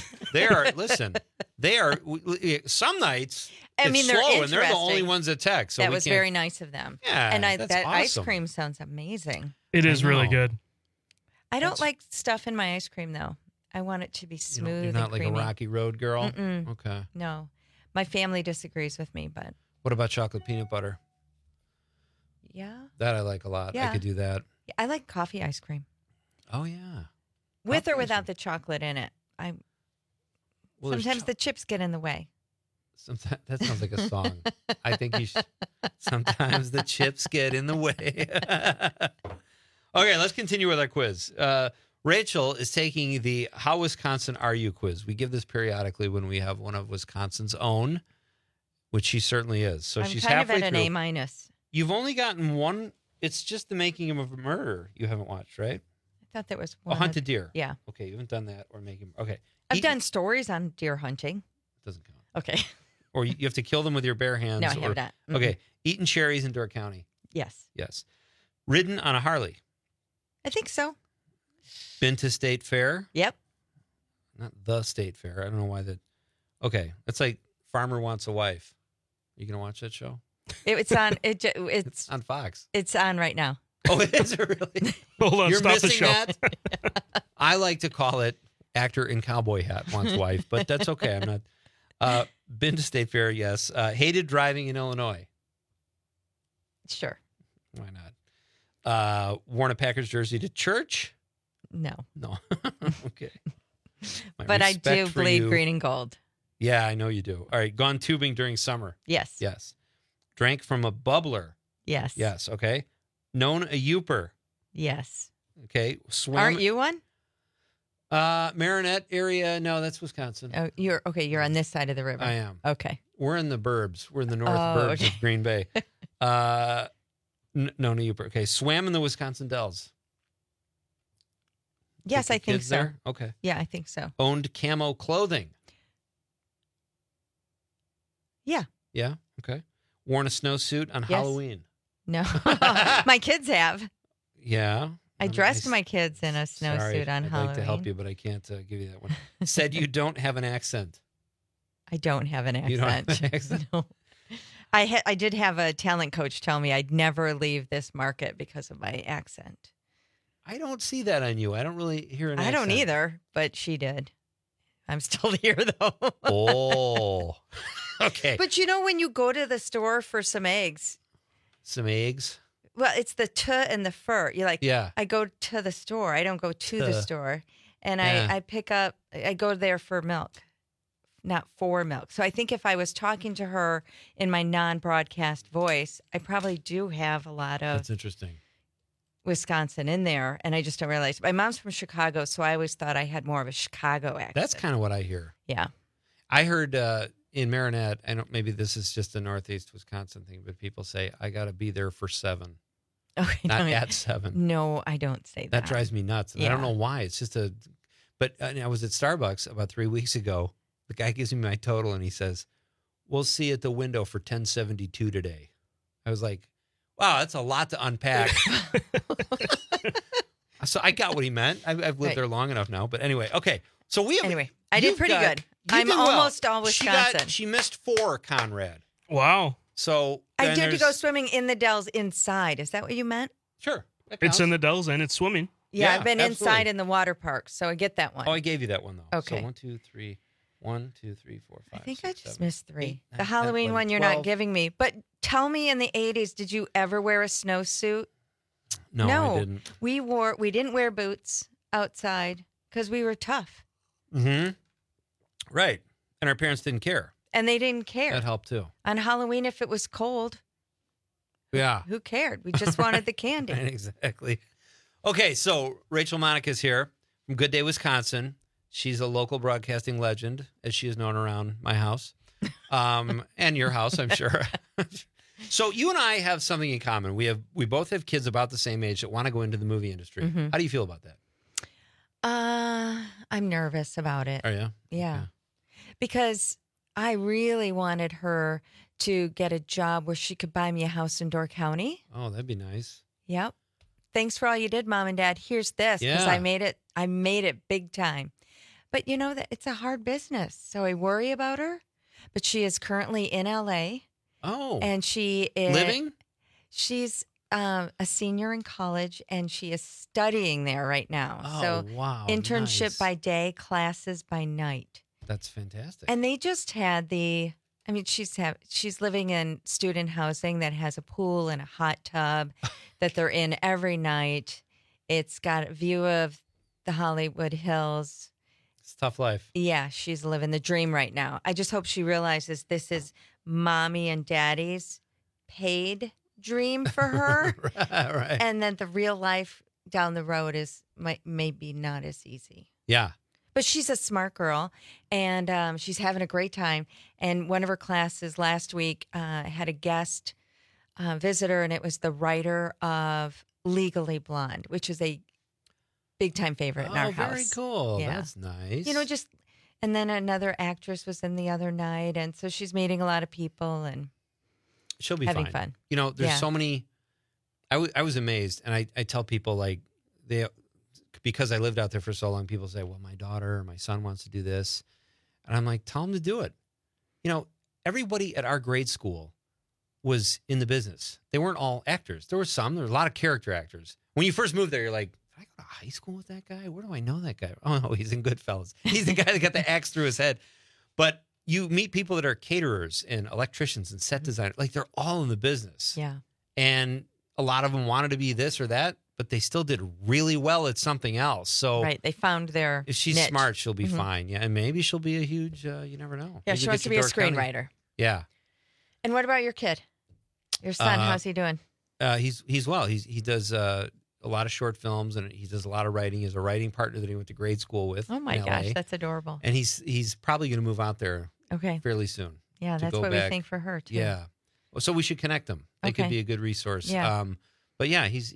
S13: They are, some nights
S14: I mean,
S13: it's
S14: they're
S13: slow, and they're the
S14: interesting.
S13: only ones that text. So
S14: that
S13: we
S14: was
S13: can't-
S14: very nice of them.
S13: Yeah,
S14: and
S13: that's
S14: that ice
S13: awesome.
S14: cream sounds amazing.
S15: It is really good.
S14: I don't like stuff in my ice cream, though. I want it to be smooth
S13: You're not
S14: and
S13: like
S14: creamy.
S13: a Rocky Road girl?
S14: Mm-mm.
S13: Okay.
S14: No. My family disagrees with me, but
S13: What about chocolate peanut butter?
S14: yeah.
S13: That I like a lot. I
S14: Yeah.
S13: could do that.
S14: I like coffee ice cream.
S13: Oh, yeah.
S14: With or without the chocolate in it.
S13: Well, there's
S14: sometimes the chips get in the way.
S13: Sometimes, that sounds like a song. I think you should. Sometimes the chips get in the way. Okay, let's continue with our quiz. Rachel is taking the How Wisconsin Are You quiz. We give this periodically when we have one of Wisconsin's own, which she certainly is. So
S14: I'm
S13: she's
S14: kind of
S13: halfway
S14: at an
S13: through.
S14: A minus.
S13: You've only gotten one. It's just The Making of a Murderer you haven't watched, right?
S14: I thought there was
S13: Oh,
S14: one.
S13: Hunted Deer.
S14: Yeah.
S13: Okay, you haven't done that or Making. Okay.
S14: I've done stories on deer hunting.
S13: Doesn't count.
S14: Okay.
S13: Or you have to kill them with your bare hands.
S14: No, I have not. Mm-mm.
S13: Okay. Eaten cherries in Door County.
S14: Yes.
S13: Yes. Ridden on a Harley.
S14: I think so.
S13: Been to State Fair.
S14: Yep.
S13: Not the State Fair. I don't know why that. Okay. It's like Farmer Wants a Wife. You going to watch that show?
S14: It's on. It's
S13: on Fox.
S14: It's on right now.
S13: Oh, it is really?
S15: Hold on,
S13: You're
S15: stop the
S13: missing
S15: show.
S13: that? I like to call it Actor in Cowboy Hat Wants Wife, but that's okay. I'm not. Been to State Fair, yes. Hated driving in Illinois.
S14: Sure.
S13: Why not? Worn a Packers jersey to church?
S14: No.
S13: No. Okay. My
S14: But I
S13: respect
S14: do
S13: for
S14: bleed
S13: you-
S14: green and gold.
S13: Yeah, I know you do. All right. Gone tubing during summer.
S14: Yes.
S13: Yes. Drank from a bubbler.
S14: Yes.
S13: Yes. Okay. Known a Youper.
S14: Yes.
S13: Okay. Swam.
S14: Aren't you one?
S13: Marinette area. No, that's Wisconsin.
S14: Oh, you're okay. You're on this side of the river.
S13: I am.
S14: Okay.
S13: We're in the burbs. We're in the north
S14: Oh,
S13: burbs
S14: okay.
S13: of Green Bay. Known a Youper. Okay. Swam in the Wisconsin Dells.
S14: Yes,
S13: Take
S14: I
S13: the
S14: think
S13: kids
S14: so.
S13: there? Okay.
S14: Yeah, I think so.
S13: Owned camo clothing.
S14: Yeah.
S13: Yeah. Okay. Worn a snowsuit on
S14: Yes.
S13: Halloween.
S14: No. My kids have.
S13: Yeah.
S14: I dressed my kids in a
S13: Sorry,
S14: snowsuit on
S13: I'd
S14: Halloween.
S13: like to help you, but I can't give you that one. Said you don't have an accent.
S14: I don't have an accent.
S13: You don't have an accent?
S14: No. I did have a talent coach tell me I'd never leave this market because of my accent.
S13: I don't see that on you. I don't really hear an
S14: I
S13: accent.
S14: don't either, but she did. I'm still here though.
S13: Oh. Okay.
S14: But you know when you go to the store for some eggs,
S13: Some eggs.
S14: well, it's the t and the fur. You're like,
S13: Yeah.
S14: I go to the store. I don't go to the
S13: Tuh.
S14: store. And
S13: Yeah.
S14: I go there for milk, not for milk. So I think if I was talking to her in my non-broadcast voice, I probably do have a lot of
S13: That's interesting.
S14: Wisconsin in there. And I just don't realize. My mom's from Chicago, so I always thought I had more of a Chicago accent.
S13: That's kind of what I hear.
S14: Yeah.
S13: I heard in Marinette, I don't. Maybe this is just a Northeast Wisconsin thing, but people say I got to be there for 7,
S14: Okay.
S13: not
S14: no,
S13: at 7.
S14: No, I don't say that.
S13: That drives me nuts. And I don't
S14: Yeah.
S13: know why. It's just a. But I was at Starbucks about 3 weeks ago. The guy gives me my total and he says, "We'll see you at the window for 1072 today." I was like, "Wow, that's a lot to unpack." So I got what he meant. I've lived
S14: Right.
S13: there long enough now. But anyway, okay. So we have.
S14: Anyway, I did pretty good.
S13: You
S14: I'm
S13: did well.
S14: almost all Wisconsin.
S13: She missed 4, Conrad.
S15: Wow.
S13: So
S14: I
S13: then
S14: did to go
S13: there's-
S14: swimming in the Dells inside. Is that what you meant?
S13: Sure.
S15: It's in the Dells and it's swimming.
S14: Yeah,
S13: Yeah,
S14: I've been
S13: absolutely.
S14: inside in the water park, so I get that one.
S13: Oh, I gave you that one though.
S14: Okay.
S13: So 1, 2, 3, 1, 2, 3, 4, 5.
S14: I think
S13: 6,
S14: I just
S13: 7,
S14: missed 3.
S13: 8, 9,
S14: The Halloween
S13: 10,
S14: one
S13: 11,
S14: you're
S13: 12.
S14: not giving me. But tell me, in the 80s, did you ever wear a snowsuit?
S13: No, I didn't.
S14: We didn't wear boots outside because we were tough.
S13: Mm-hmm. Right. And our parents didn't care.
S14: And they didn't care.
S13: That helped too.
S14: On Halloween, if it was cold,
S13: Yeah.
S14: who cared? We just wanted the candy.
S13: Right, exactly. Okay, so Rachel Monica's here from Good Day, Wisconsin. She's a local broadcasting legend, as she is known around my house, and your house, I'm sure. So you and I have something in common. We both have kids about the same age that want to go into the movie industry.
S14: Mhm.
S13: How do you feel about that?
S14: I'm nervous about it.
S13: Are you?
S14: Yeah. Because I really wanted her to get a job where she could buy me a house in Door County.
S13: Oh, that'd be nice.
S14: Yep. Thanks for all you did, Mom and Dad. Here's this because
S13: Yeah.
S14: I made it big time. But you know that it's a hard business. So I worry about her. But she is currently in LA.
S13: Oh.
S14: And she is
S13: Living?
S14: She's a senior in college and she is studying there right now.
S13: Oh,
S14: so
S13: wow,
S14: internship
S13: nice.
S14: by day, classes by night.
S13: That's fantastic.
S14: And they just had she's living in student housing that has a pool and a hot tub that they're in every night. It's got a view of the Hollywood Hills.
S13: It's a tough life.
S14: Yeah, she's living the dream right now. I just hope she realizes this is mommy and daddy's paid dream for her.
S13: Right.
S14: And then the real life down the road is maybe not as easy.
S13: Yeah.
S14: But she's a smart girl, and she's having a great time. And one of her classes last week had a guest visitor, and it was the writer of Legally Blonde, which is a big-time favorite in our house.
S13: Oh, very cool.
S14: Yeah.
S13: That's nice.
S14: You know, and then another actress was in the other night, and so she's meeting a lot of people, and
S13: she'll be
S14: having
S13: fine.
S14: fun.
S13: You know, there's
S14: Yeah.
S13: so many. I was amazed, and I tell people like because I lived out there for so long. People say, "Well, my daughter or my son wants to do this," and I'm like, "Tell them to do it." You know, everybody at our grade school was in the business. They weren't all actors. There were some. There were a lot of character actors. When you first moved there, you're like, "Did I go to high school with that guy? Where do I know that guy?" Oh no, he's in Goodfellas. He's the guy that got the axe through his head. But you meet people that are caterers and electricians and set designers. Like they're all in the business.
S14: Yeah.
S13: And a lot of them wanted to be this or that, but they still did really well at something else. So
S14: Right, they found their
S13: if she's
S14: niche.
S13: smart, she'll be
S14: Mhm.
S13: fine. Yeah, and maybe she'll be a huge. You never know.
S14: Yeah,
S13: Maybe
S14: she
S13: get
S14: wants to be a
S13: Door County.
S14: screenwriter.
S13: Yeah,
S14: And what about your kid? Your son, how's he doing?
S13: he's well. He does a lot of short films and he does a lot of writing. He has a writing partner that he went to grade school with.
S14: Oh my
S13: in
S14: gosh,
S13: LA.
S14: that's adorable.
S13: And he's probably going to move out there.
S14: Okay.
S13: Fairly soon.
S14: Yeah,
S13: to
S14: that's
S13: go
S14: what we
S13: back.
S14: think for her too.
S13: Yeah. Well, so we should connect them. They could
S14: Okay.
S13: be a good resource.
S14: Yeah.
S13: But yeah, he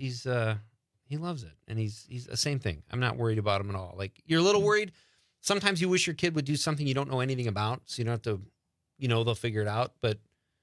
S13: loves it, and he's the same thing. I'm not worried about him at all. Like you're a little worried. Sometimes you wish your kid would do something you don't know anything about, so you don't have to, they'll figure it out. But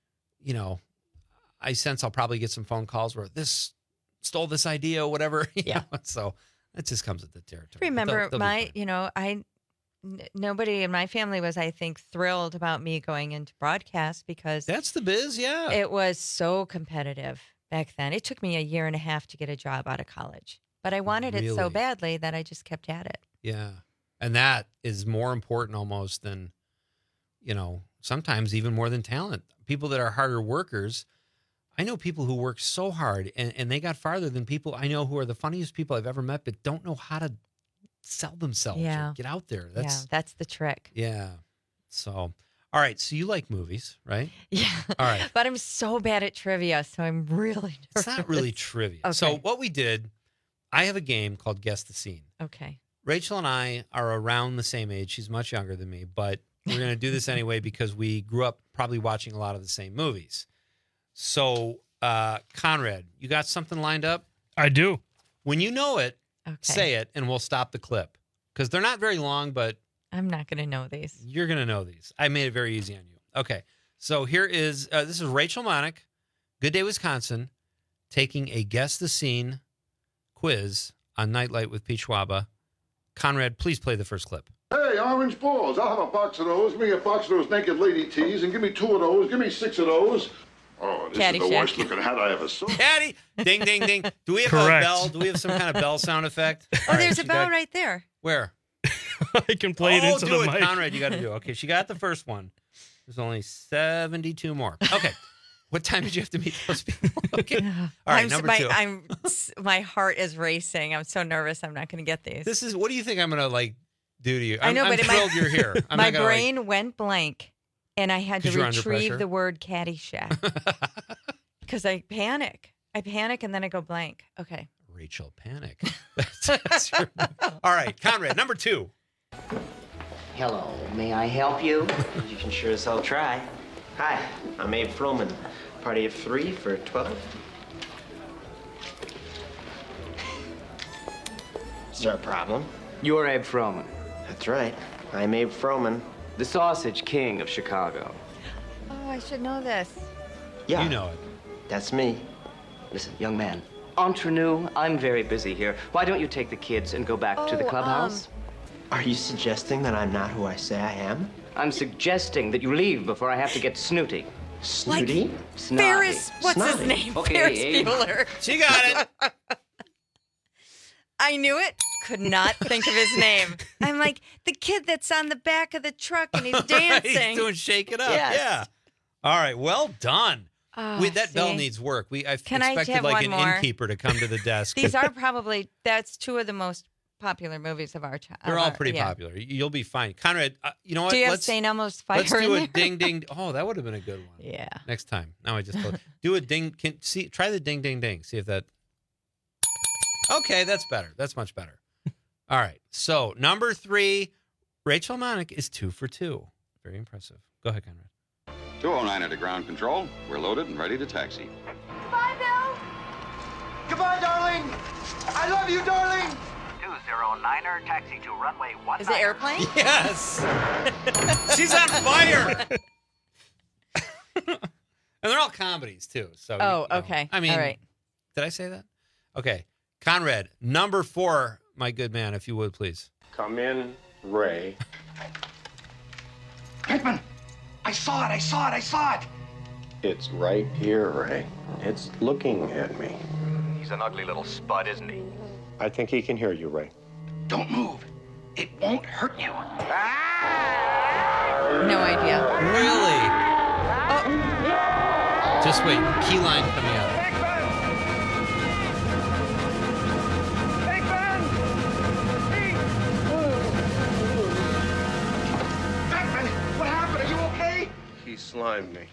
S13: I sense I'll probably get some phone calls where this stole this idea or whatever. you know? So that just comes with the territory. But
S14: Remember,
S13: they'll be fine.
S14: nobody in my family was, I think, thrilled about me going into broadcast because
S13: that's the biz. Yeah,
S14: it was so competitive back then. It took me a year and a half to get a job out of college, but I wanted it so
S13: Really?
S14: badly that I just kept at it.
S13: Yeah. And that is more important almost than, sometimes even more than talent. People that are harder workers. I know people who work so hard and they got farther than people I know who are the funniest people I've ever met, but don't know how to sell themselves
S14: Yeah.
S13: or get out there.
S14: That's the trick.
S13: Yeah. So, all right. So you like movies, right?
S14: Yeah.
S13: All right.
S14: But I'm so bad at trivia, so I'm really nervous.
S13: It's not really trivia.
S14: Okay.
S13: So what we did, I have a game called Guess the Scene.
S14: Okay.
S13: Rachel and I are around the same age. She's much younger than me, but we're going to do this anyway because we grew up probably watching a lot of the same movies. So, Conrad, you got something lined up?
S15: I do.
S13: When you know it, say it, and we'll stop the clip because they're not very long, but
S14: I'm not going to know these.
S13: you're going to know these. I made it very easy on you. Okay. So here is, this is Rachel Monick, Good Day, Wisconsin, taking a Guess the Scene quiz on Nightlight with Pete Schwaba. Conrad, please play the first clip.
S4: Hey, orange balls. I'll have a box of those. Give me a box of those naked lady tees, and give me 2 of those. Give me 6 of those. Oh, this is the worst looking hat I ever saw.
S13: Caddy! Ding, ding, ding. Do we have
S15: Correct.
S13: a bell? Do we have some kind of bell sound effect?
S14: Oh, there's a bell right there.
S13: Where?
S15: I can play it into
S13: do
S15: the
S13: it,
S15: mic.
S13: Conrad, you got to do it. Okay, she got the first one. There's only 72 more. Okay. What time did you have to meet those people? Okay. All right, number 2.
S14: My heart is racing. I'm so nervous. I'm not going to get these.
S13: This is, what do you think I'm going to do to you?
S14: I know,
S13: I'm
S14: but
S13: thrilled you're here. I'm
S14: my
S13: not gonna,
S14: brain went blank, and I had to
S13: 'Cause you're under
S14: retrieve
S13: pressure?
S14: the word Caddyshack because I panic. I panic, and then I go blank. Okay.
S13: Rachel Panic. That's all right, Conrad, number 2.
S5: Hello, may I help you? You can sure as hell try. Hi, I'm Abe Froman. Party of 3 for 12. Is there a problem?
S6: You're Abe Froman.
S5: That's right. I'm Abe Froman.
S6: The Sausage King of Chicago.
S14: Oh, I should know this.
S5: Yeah.
S13: You know it.
S5: That's me.
S6: Listen, young man. Entre nous, I'm very busy here. Why don't you take the kids and go back to the clubhouse?
S5: Are you suggesting that I'm not who I say I am?
S6: I'm suggesting that you leave before I have to get snooty.
S5: Snooty?
S6: Snotty.
S14: Ferris, what's his
S5: Snotty.
S14: name?
S6: Okay,
S14: Ferris
S6: Abe.
S14: Bueller.
S13: She got it.
S14: I knew it. Could not think of his name. I'm like, the kid that's on the back of the truck and he's dancing.
S13: He's doing Shake It Up.
S14: Yes.
S13: Yeah. All right, well done.
S14: Oh,
S13: That bell
S14: see?
S13: needs work. I've
S14: Can I
S13: expected
S14: have
S13: like
S14: one
S13: an
S14: more?
S13: innkeeper to come to the desk.
S14: These are probably, that's 2 of the most popular movies of our time.
S13: They're all pretty popular. You'll be fine. Conrad, you know what?
S14: Do you have St. Elmo's Fire
S13: Let's do
S14: in
S13: a
S14: there?
S13: ding ding. Oh, that would have been a good one.
S14: Yeah.
S13: Next time. Now I just do a ding. Try the ding ding ding. See if that. Okay, that's better. That's much better. All right. So number 3, Rachel Monick is 2 for 2. Very impressive. Go ahead, Conrad.
S8: 209 into ground control. We're loaded and ready to taxi.
S10: Goodbye, Bill. Goodbye, darling. I love you, darling.
S11: 209er, taxi to runway 19.
S14: Is it airplane?
S13: Yes. She's on fire. And they're all comedies too. So.
S14: Oh, okay.
S13: I mean,
S14: all right.
S13: Did I say that? Okay, Conrad, number 4, my good man, if you would please.
S5: Come in, Ray.
S10: Pinkman, I saw it.
S5: It's right here, Ray. It's looking at me.
S11: He's an ugly little spud, isn't he?
S5: I think he can hear you, Ray.
S10: Don't move. It won't hurt you.
S14: No idea.
S13: Really? Just wait. Key line coming out.
S10: Pinkman, what happened? Are you okay?
S5: He slimed me.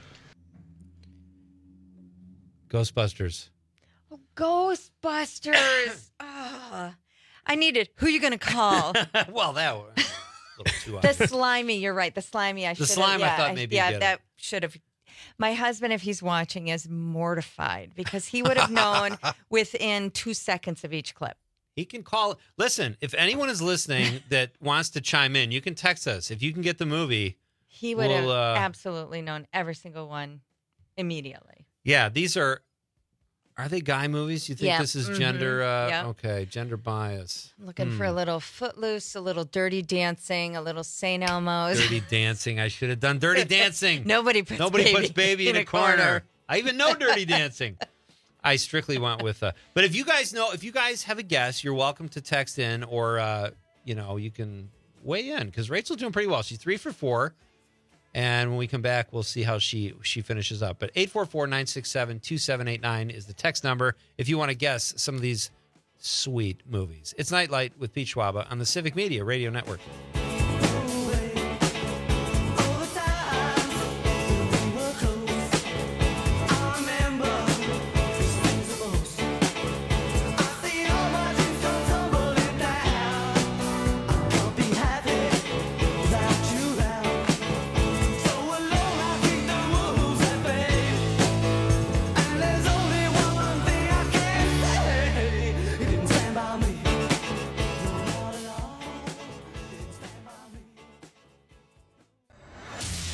S13: Ghostbusters.
S14: Ghostbusters. I needed, who you going to call?
S13: Well, that was a little too
S14: The
S13: obvious.
S14: slimy, you're right. The slimy, I should have.
S13: slime, I thought maybe
S14: Yeah,
S13: you'd get
S14: that should have. My husband, if he's watching, is mortified because he would have known within 2 seconds of each clip.
S13: He can call. Listen, if anyone is listening that wants to chime in, you can text us. If you can get the movie,
S14: He would
S13: we'll,
S14: have absolutely known every single one immediately.
S13: Yeah, these are they guy movies? You think
S14: Yeah.
S13: this is
S14: Mhm.
S13: gender?
S14: Yep.
S13: Okay, gender bias.
S14: Looking for a little Footloose, a little Dirty Dancing, a little St. Elmo's.
S13: Dirty Dancing. I should have done Dirty Dancing.
S14: Nobody puts
S13: baby in a corner. I even know Dirty Dancing. I strictly went with. But if you guys have a guess, you're welcome to text in, or you can weigh in because Rachel's doing pretty well. She's 3 for 4. And when we come back, we'll see how she finishes up. But 844-967-2789 is the text number if you want to guess some of these sweet movies. It's Nightlight with Pete Schwaba on the Civic Media Radio Network.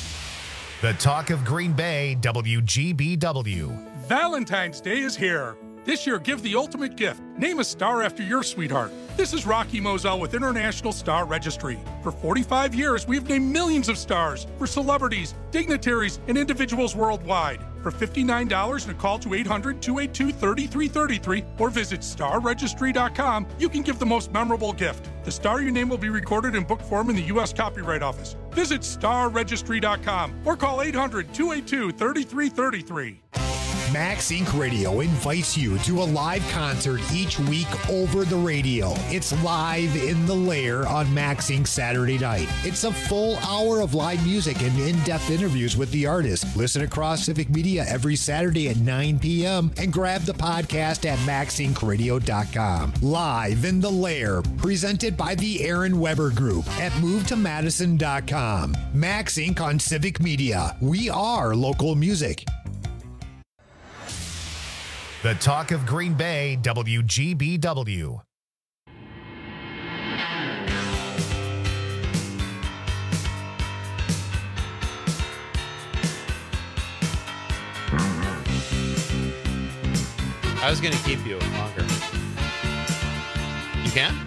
S1: The talk of Green Bay, WGBW.
S24: Valentine's Day is here. This year, give the ultimate gift. Name a star after your sweetheart. This is Rocky Moselle with International Star Registry. For 45 years, we've named millions of stars for celebrities, dignitaries, and individuals worldwide. For $59 and a call to 800-282-3333 or visit starregistry.com, you can give the most memorable gift. The star your name will be recorded in book form in the U.S. Copyright Office. Visit starregistry.com or call 800-282-3333.
S9: Max Inc. Radio invites you to a live concert each week over the radio. It's Live in the Lair on Max Inc. Saturday night. It's a full hour of live music and in-depth interviews with the artist. Listen across Civic Media every Saturday at 9 p.m. and grab the podcast at maxincradio.com. Live in the Lair, presented by the Aaron Weber Group at movetomadison.com. Max Inc. on Civic Media. We are local music.
S1: The Talk of Green Bay, WGBW.
S13: I was going to keep you longer. You can?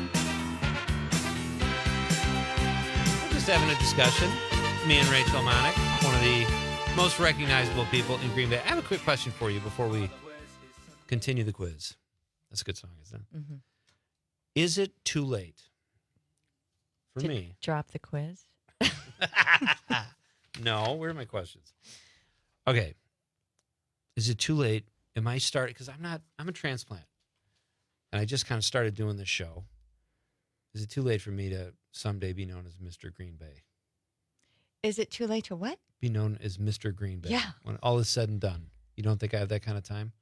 S13: We're just having a discussion. Me and Rachel Monick, one of the most recognizable people in Green Bay. I have a quick question for you before we continue the quiz. That's a good song, isn't it?
S14: Mm-hmm.
S13: Is it too late for me?
S14: Drop the quiz?
S13: No, where are my questions? Okay. Is it too late? Am I starting? Because I'm a transplant. And I just kind of started doing this show. Is it too late for me to someday be known as Mr. Green Bay?
S14: Is it too late to what?
S13: Be known as Mr. Green Bay.
S14: Yeah.
S13: When all is said and done. You don't think I have that kind of time?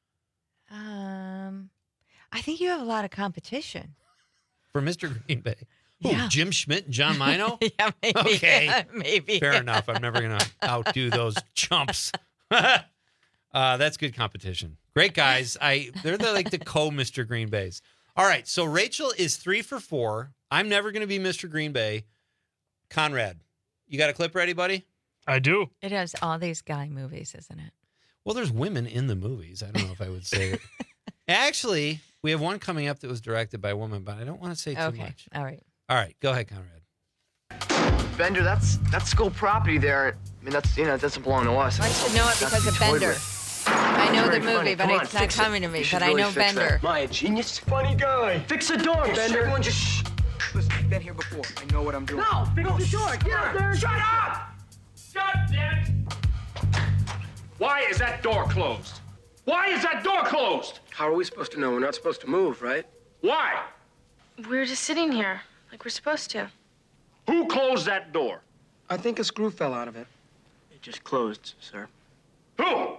S14: I think you have a lot of competition.
S13: For Mr. Green Bay? Who,
S14: Yeah.
S13: Jim Schmidt and John Mino?
S14: Yeah, maybe.
S13: Okay.
S14: Yeah, maybe.
S13: Fair enough. I'm never going to outdo those chumps. That's good competition. Great guys. They're like the co-Mr. Green Bays. All right, so Rachel is 3 for 4. I'm never going to be Mr. Green Bay. Conrad, you got a clip ready, buddy?
S15: I do.
S14: It has all these guy movies, isn't it?
S13: Well, there's women in the movies. I don't know if I would say it. Actually, we have one coming up that was directed by a woman, but I don't want to say too much.
S14: All right.
S13: All right, go ahead, Conrad.
S10: Bender, that's school property there. I mean, that's, it doesn't belong to us.
S14: I should know it because of Bender. I know the movie, but it's not coming to me. But I know Bender.
S10: Am I a genius? Funny guy. Fix the door, Bender. Everyone just shh. Listen, I've been here before. I know what I'm doing. No, fix the door. Get out there.
S16: Shut up! Shut, damn it! Why is that door closed? Why is that door closed?
S10: How are we supposed to know? We're not supposed to move, right?
S16: Why?
S17: We're just sitting here, like we're supposed to.
S16: Who closed that door?
S10: I think a screw fell out of it. It just closed, sir.
S16: Who?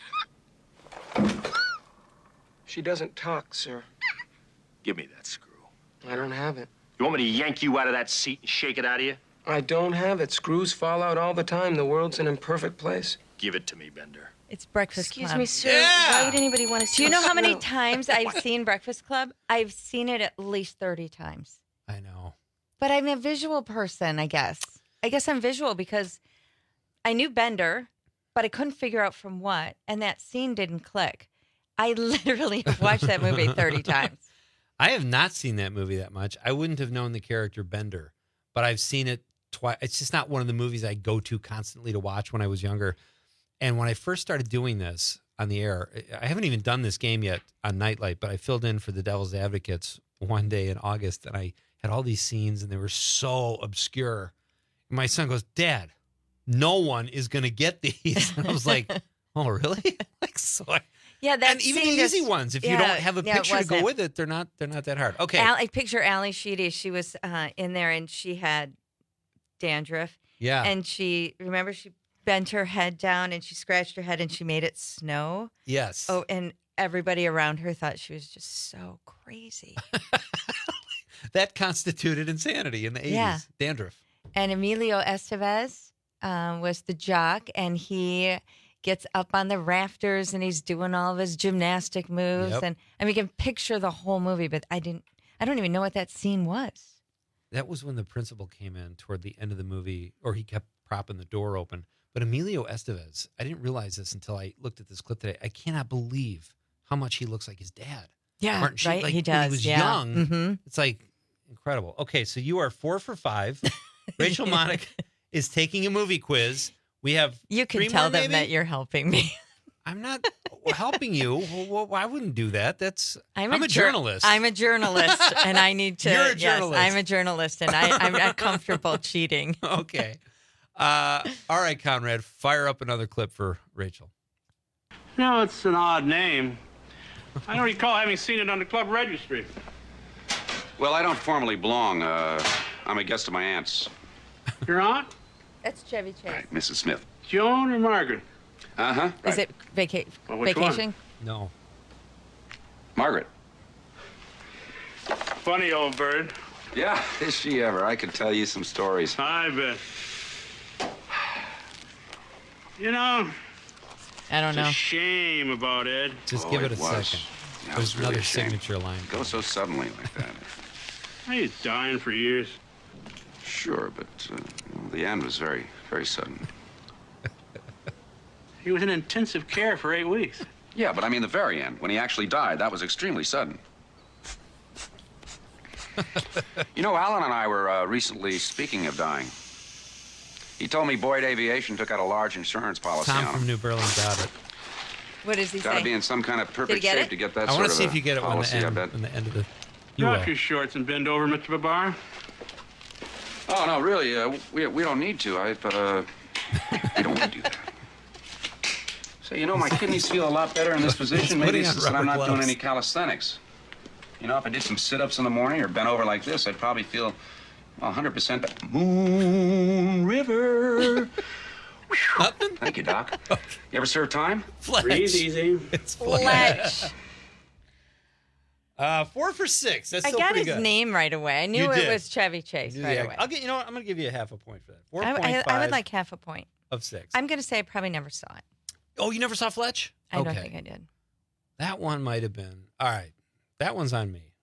S10: She doesn't talk, sir.
S16: Give me that screw.
S10: I don't have it.
S16: You want me to yank you out of that seat and shake it out of you?
S10: I don't have it. Screws fall out all the time. The world's an imperfect place.
S16: Give it to me, Bender.
S14: It's Breakfast
S17: Excuse
S14: Club.
S17: me, sir. Why would anybody want to
S14: Do you know how many
S17: screw?
S14: times I've seen Breakfast Club? I've seen it at least 30 times.
S13: I know.
S14: But I'm a visual person, I guess. I guess I'm visual because I knew Bender, but I couldn't figure out from what, and that scene didn't click. I literally have watched that movie 30 times.
S13: I have not seen that movie that much. I wouldn't have known the character Bender, but I've seen it twice. It's just not one of the movies I go to constantly to watch when I was younger. And when I first started doing this on the air, I haven't even done this game yet on Nightlight, but I filled in for the Devil's Advocates one day in August, and I had all these scenes, and they were so obscure. And my son goes, "Dad, no one is going to get these." And I was like, "Oh, really?" Like, so
S14: Yeah, that
S13: and even the
S14: scene
S13: easy
S14: just-
S13: ones, if you
S14: yeah,
S13: don't have a
S14: yeah, it
S13: picture to go
S14: wasn't.
S13: with it, they're not that hard. Okay.
S14: I picture Ally Sheedy. She was in there, and she had dandruff.
S13: Yeah.
S14: And she bent her head down, and she scratched her head, and she made it snow.
S13: Yes.
S14: Oh, and everybody around her thought she was just so crazy.
S13: That constituted insanity in the 80s.
S14: Yeah.
S13: Dandruff.
S14: And Emilio Estevez was the jock, and he gets up on the rafters, and he's doing all of his gymnastic moves.
S13: Yep.
S14: And I mean, you can picture the whole movie, but I don't even know what that scene was.
S13: That was when the principal came in toward the end of the movie, or he kept propping the door open. But Emilio Estevez, I didn't realize this until I looked at this clip today. I cannot believe how much he looks like his dad.
S14: Yeah,
S13: Martin Sheen,
S14: right?
S13: like,
S14: He
S13: when
S14: does.
S13: he was
S14: yeah.
S13: young.
S14: Mm-hmm.
S13: It's like incredible. Okay, so you are 4 for 5. Rachel Monac is taking a movie quiz. We have
S14: You can
S13: 3
S14: tell
S13: more,
S14: them
S13: maybe?
S14: that you're helping me.
S13: I'm not helping you. Well, I wouldn't do that. I'm a
S14: jour-
S13: journalist.
S14: I'm a journalist, and I need to.
S13: You're a
S14: Yes,
S13: journalist.
S14: I'm a journalist, and I'm not comfortable cheating.
S13: Okay. All right, Conrad, fire up another clip for Rachel.
S16: No, it's an odd name. I don't recall having seen it on the club registry.
S8: Well, I don't formally belong. I'm a guest of my aunt's.
S16: Your aunt?
S14: That's Chevy Chase.
S8: Right, Mrs. Smith.
S16: Joan or Margaret?
S8: Uh-huh.
S14: Is it
S16: Well, which one?
S14: vacation?
S13: No.
S8: Margaret.
S16: Funny old bird.
S8: Yeah, is she ever? I could tell you some stories.
S16: I bet. You know,
S14: I don't
S16: it's
S14: know.
S16: a shame about Ed.
S13: Just
S8: Oh,
S13: give it a
S8: was.
S13: second.
S8: Yeah, it
S13: There's
S8: was really
S13: another
S8: a shame.
S13: signature line.
S8: Go so suddenly like that.
S16: He's dying for years.
S8: Sure, but the end was very, very sudden.
S16: He was in intensive care for 8 weeks.
S8: Yeah, but I mean the very end, when he actually died, that was extremely sudden. You know, Alan and I were recently speaking of dying. He told me Boyd Aviation took out a large insurance policy
S13: Tom
S8: on
S13: from
S8: him.
S13: New Berlin got it.
S14: What does he
S8: Got to
S14: say?
S8: be in some kind of
S14: Did
S8: perfect
S14: he get
S8: shape
S14: it?
S8: to get that
S13: I
S8: sort
S13: want
S8: of
S13: to see if you get it when
S8: policy, I bet.
S13: the end of the. You
S16: Drop
S13: will.
S16: your shorts and bend over, Mr. Babar.
S8: Oh, no, really, we don't need to. We don't want to do that. So, you know, my kidneys feel a lot better in this position, maybe
S13: putting on
S8: since I'm
S13: rubber
S8: not doing
S13: gloves.
S8: any calisthenics. You know, if I did some sit-ups in the morning or bent over like this, I'd probably feel 100% better. Moon River.
S13: Nothing?
S8: Thank you, Doc. You ever serve time?
S13: Fletch.
S16: Breathe easy.
S13: It's
S14: Fletch.
S13: 4 for 6. That's
S14: I
S13: still
S14: got
S13: pretty
S14: his
S13: good.
S14: name right away. I knew
S13: You
S14: it
S13: did.
S14: was Chevy Chase right
S13: Yeah,
S14: away.
S13: I'll get. You know what? I'm going to give you a half a point for that.
S14: I
S13: 4.5
S14: would like half a point.
S13: of 6.
S14: I'm going to say I probably never saw it.
S13: Oh, you never saw Fletch?
S14: I don't think I did.
S13: That one might have been. All right. That one's on me.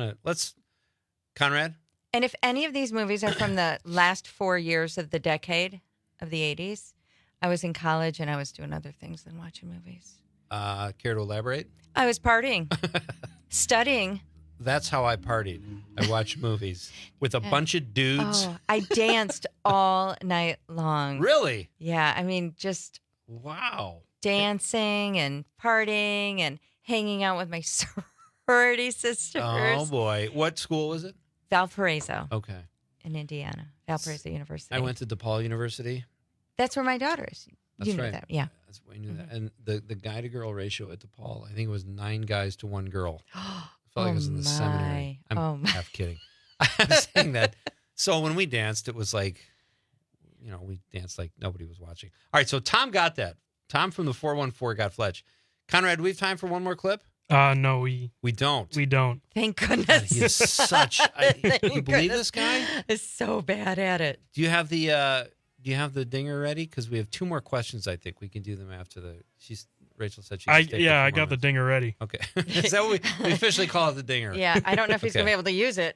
S13: Conrad?
S14: And if any of these movies are from the last 4 years of the decade of the 80s, I was in college and I was doing other things than watching movies.
S13: Care to elaborate?
S14: I was partying, studying.
S13: That's how I partied. I watched movies with a bunch of dudes.
S14: Oh, I danced all night long.
S13: Really?
S14: Yeah. I mean, just
S13: Wow.
S14: dancing and partying and hanging out with my sorority sisters.
S13: Oh, boy. What school was it?
S14: Valparaiso
S13: Okay.
S14: in Indiana. Valparaiso University.
S13: I went to DePaul University.
S14: That's where my daughter is.
S13: That's
S14: You knew
S13: right.
S14: that. Yeah.
S13: That's why I knew that. And the guy-to-girl ratio at DePaul, I think it was 9 guys to 1 girl. I felt like I was in the seminary. I'm half kidding. I'm saying that. So when we danced, it was like, we danced like nobody was watching. All right, so Tom got that. Tom from the 414 got Fletch. Conrad, do we have time for one more clip?
S15: No, we
S13: don't.
S15: We don't.
S14: Thank goodness.
S13: He is such. You believe this guy
S14: is so bad at it.
S13: Do you have the dinger ready? Because we have 2 more questions. I think we can do them after the. Rachel said she.
S15: I got the dinger ready.
S13: Okay, is that what we officially call it, the dinger?
S14: Yeah, I don't know if he's going to be able to use it.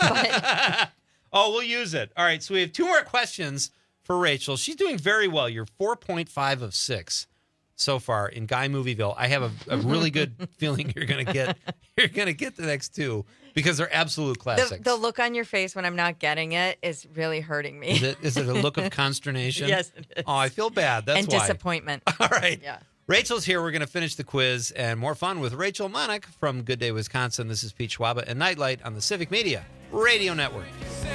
S13: Oh, we'll use it. All right, so we have 2 more questions for Rachel. She's doing very well. You're 4.5 of 6 so far in Guy Movieville. I have a really good feeling you're gonna get the next 2 because they're absolute classics.
S14: The look on your face when I'm not getting it is really hurting me.
S13: Is it a look of consternation?
S14: Yes, it is.
S13: Oh, I feel bad. That's
S14: and
S13: why.
S14: disappointment.
S13: All right.
S14: Yeah.
S13: Rachel's here. We're going to finish the quiz and more fun with Rachel Monac from Good Day, Wisconsin. This is Pete Schwaba and Nightlight on the Civic Media Radio Network.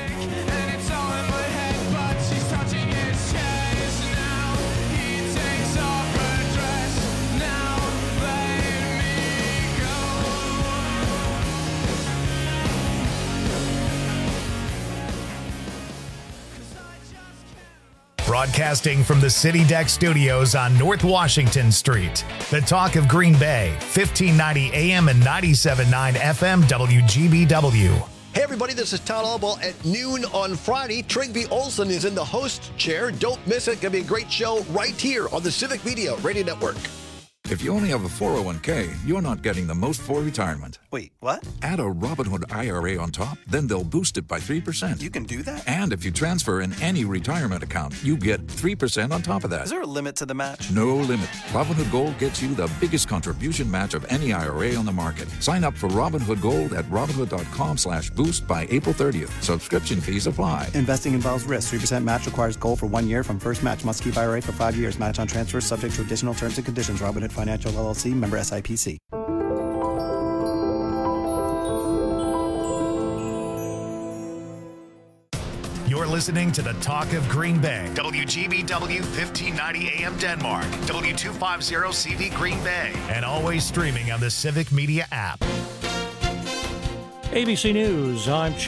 S1: Broadcasting from the City Deck Studios on North Washington Street. The talk of Green Bay, 1590 AM and 97.9 FM WGBW.
S25: Hey everybody, this is Todd Albaugh at noon on Friday. Trygve Olsen is in the host chair. Don't miss it. Gonna be a great show right here on the Civic Media Radio Network.
S2: If you only have a 401k, you're not getting the most for retirement.
S3: Wait, what?
S2: Add a Robinhood IRA on top, then they'll boost it by 3%.
S3: You can do that?
S2: And if you transfer in any retirement account, you get 3% on top of that.
S3: Is there a limit to the match?
S2: No limit. Robinhood Gold gets you the biggest contribution match of any IRA on the market. Sign up for Robinhood Gold at Robinhood.com/boost by April 30th. Subscription fees apply.
S3: Investing involves risk. 3% match requires gold for 1 year from first match. Must keep IRA for 5 years. Match on transfers subject to additional terms and conditions. Robinhood Financial LLC, member SIPC.
S1: You're listening to the Talk of Green Bay. WGBW 1590 AM Denmark. W250 CV Green Bay. And always streaming on the Civic Media app.
S18: ABC News, I'm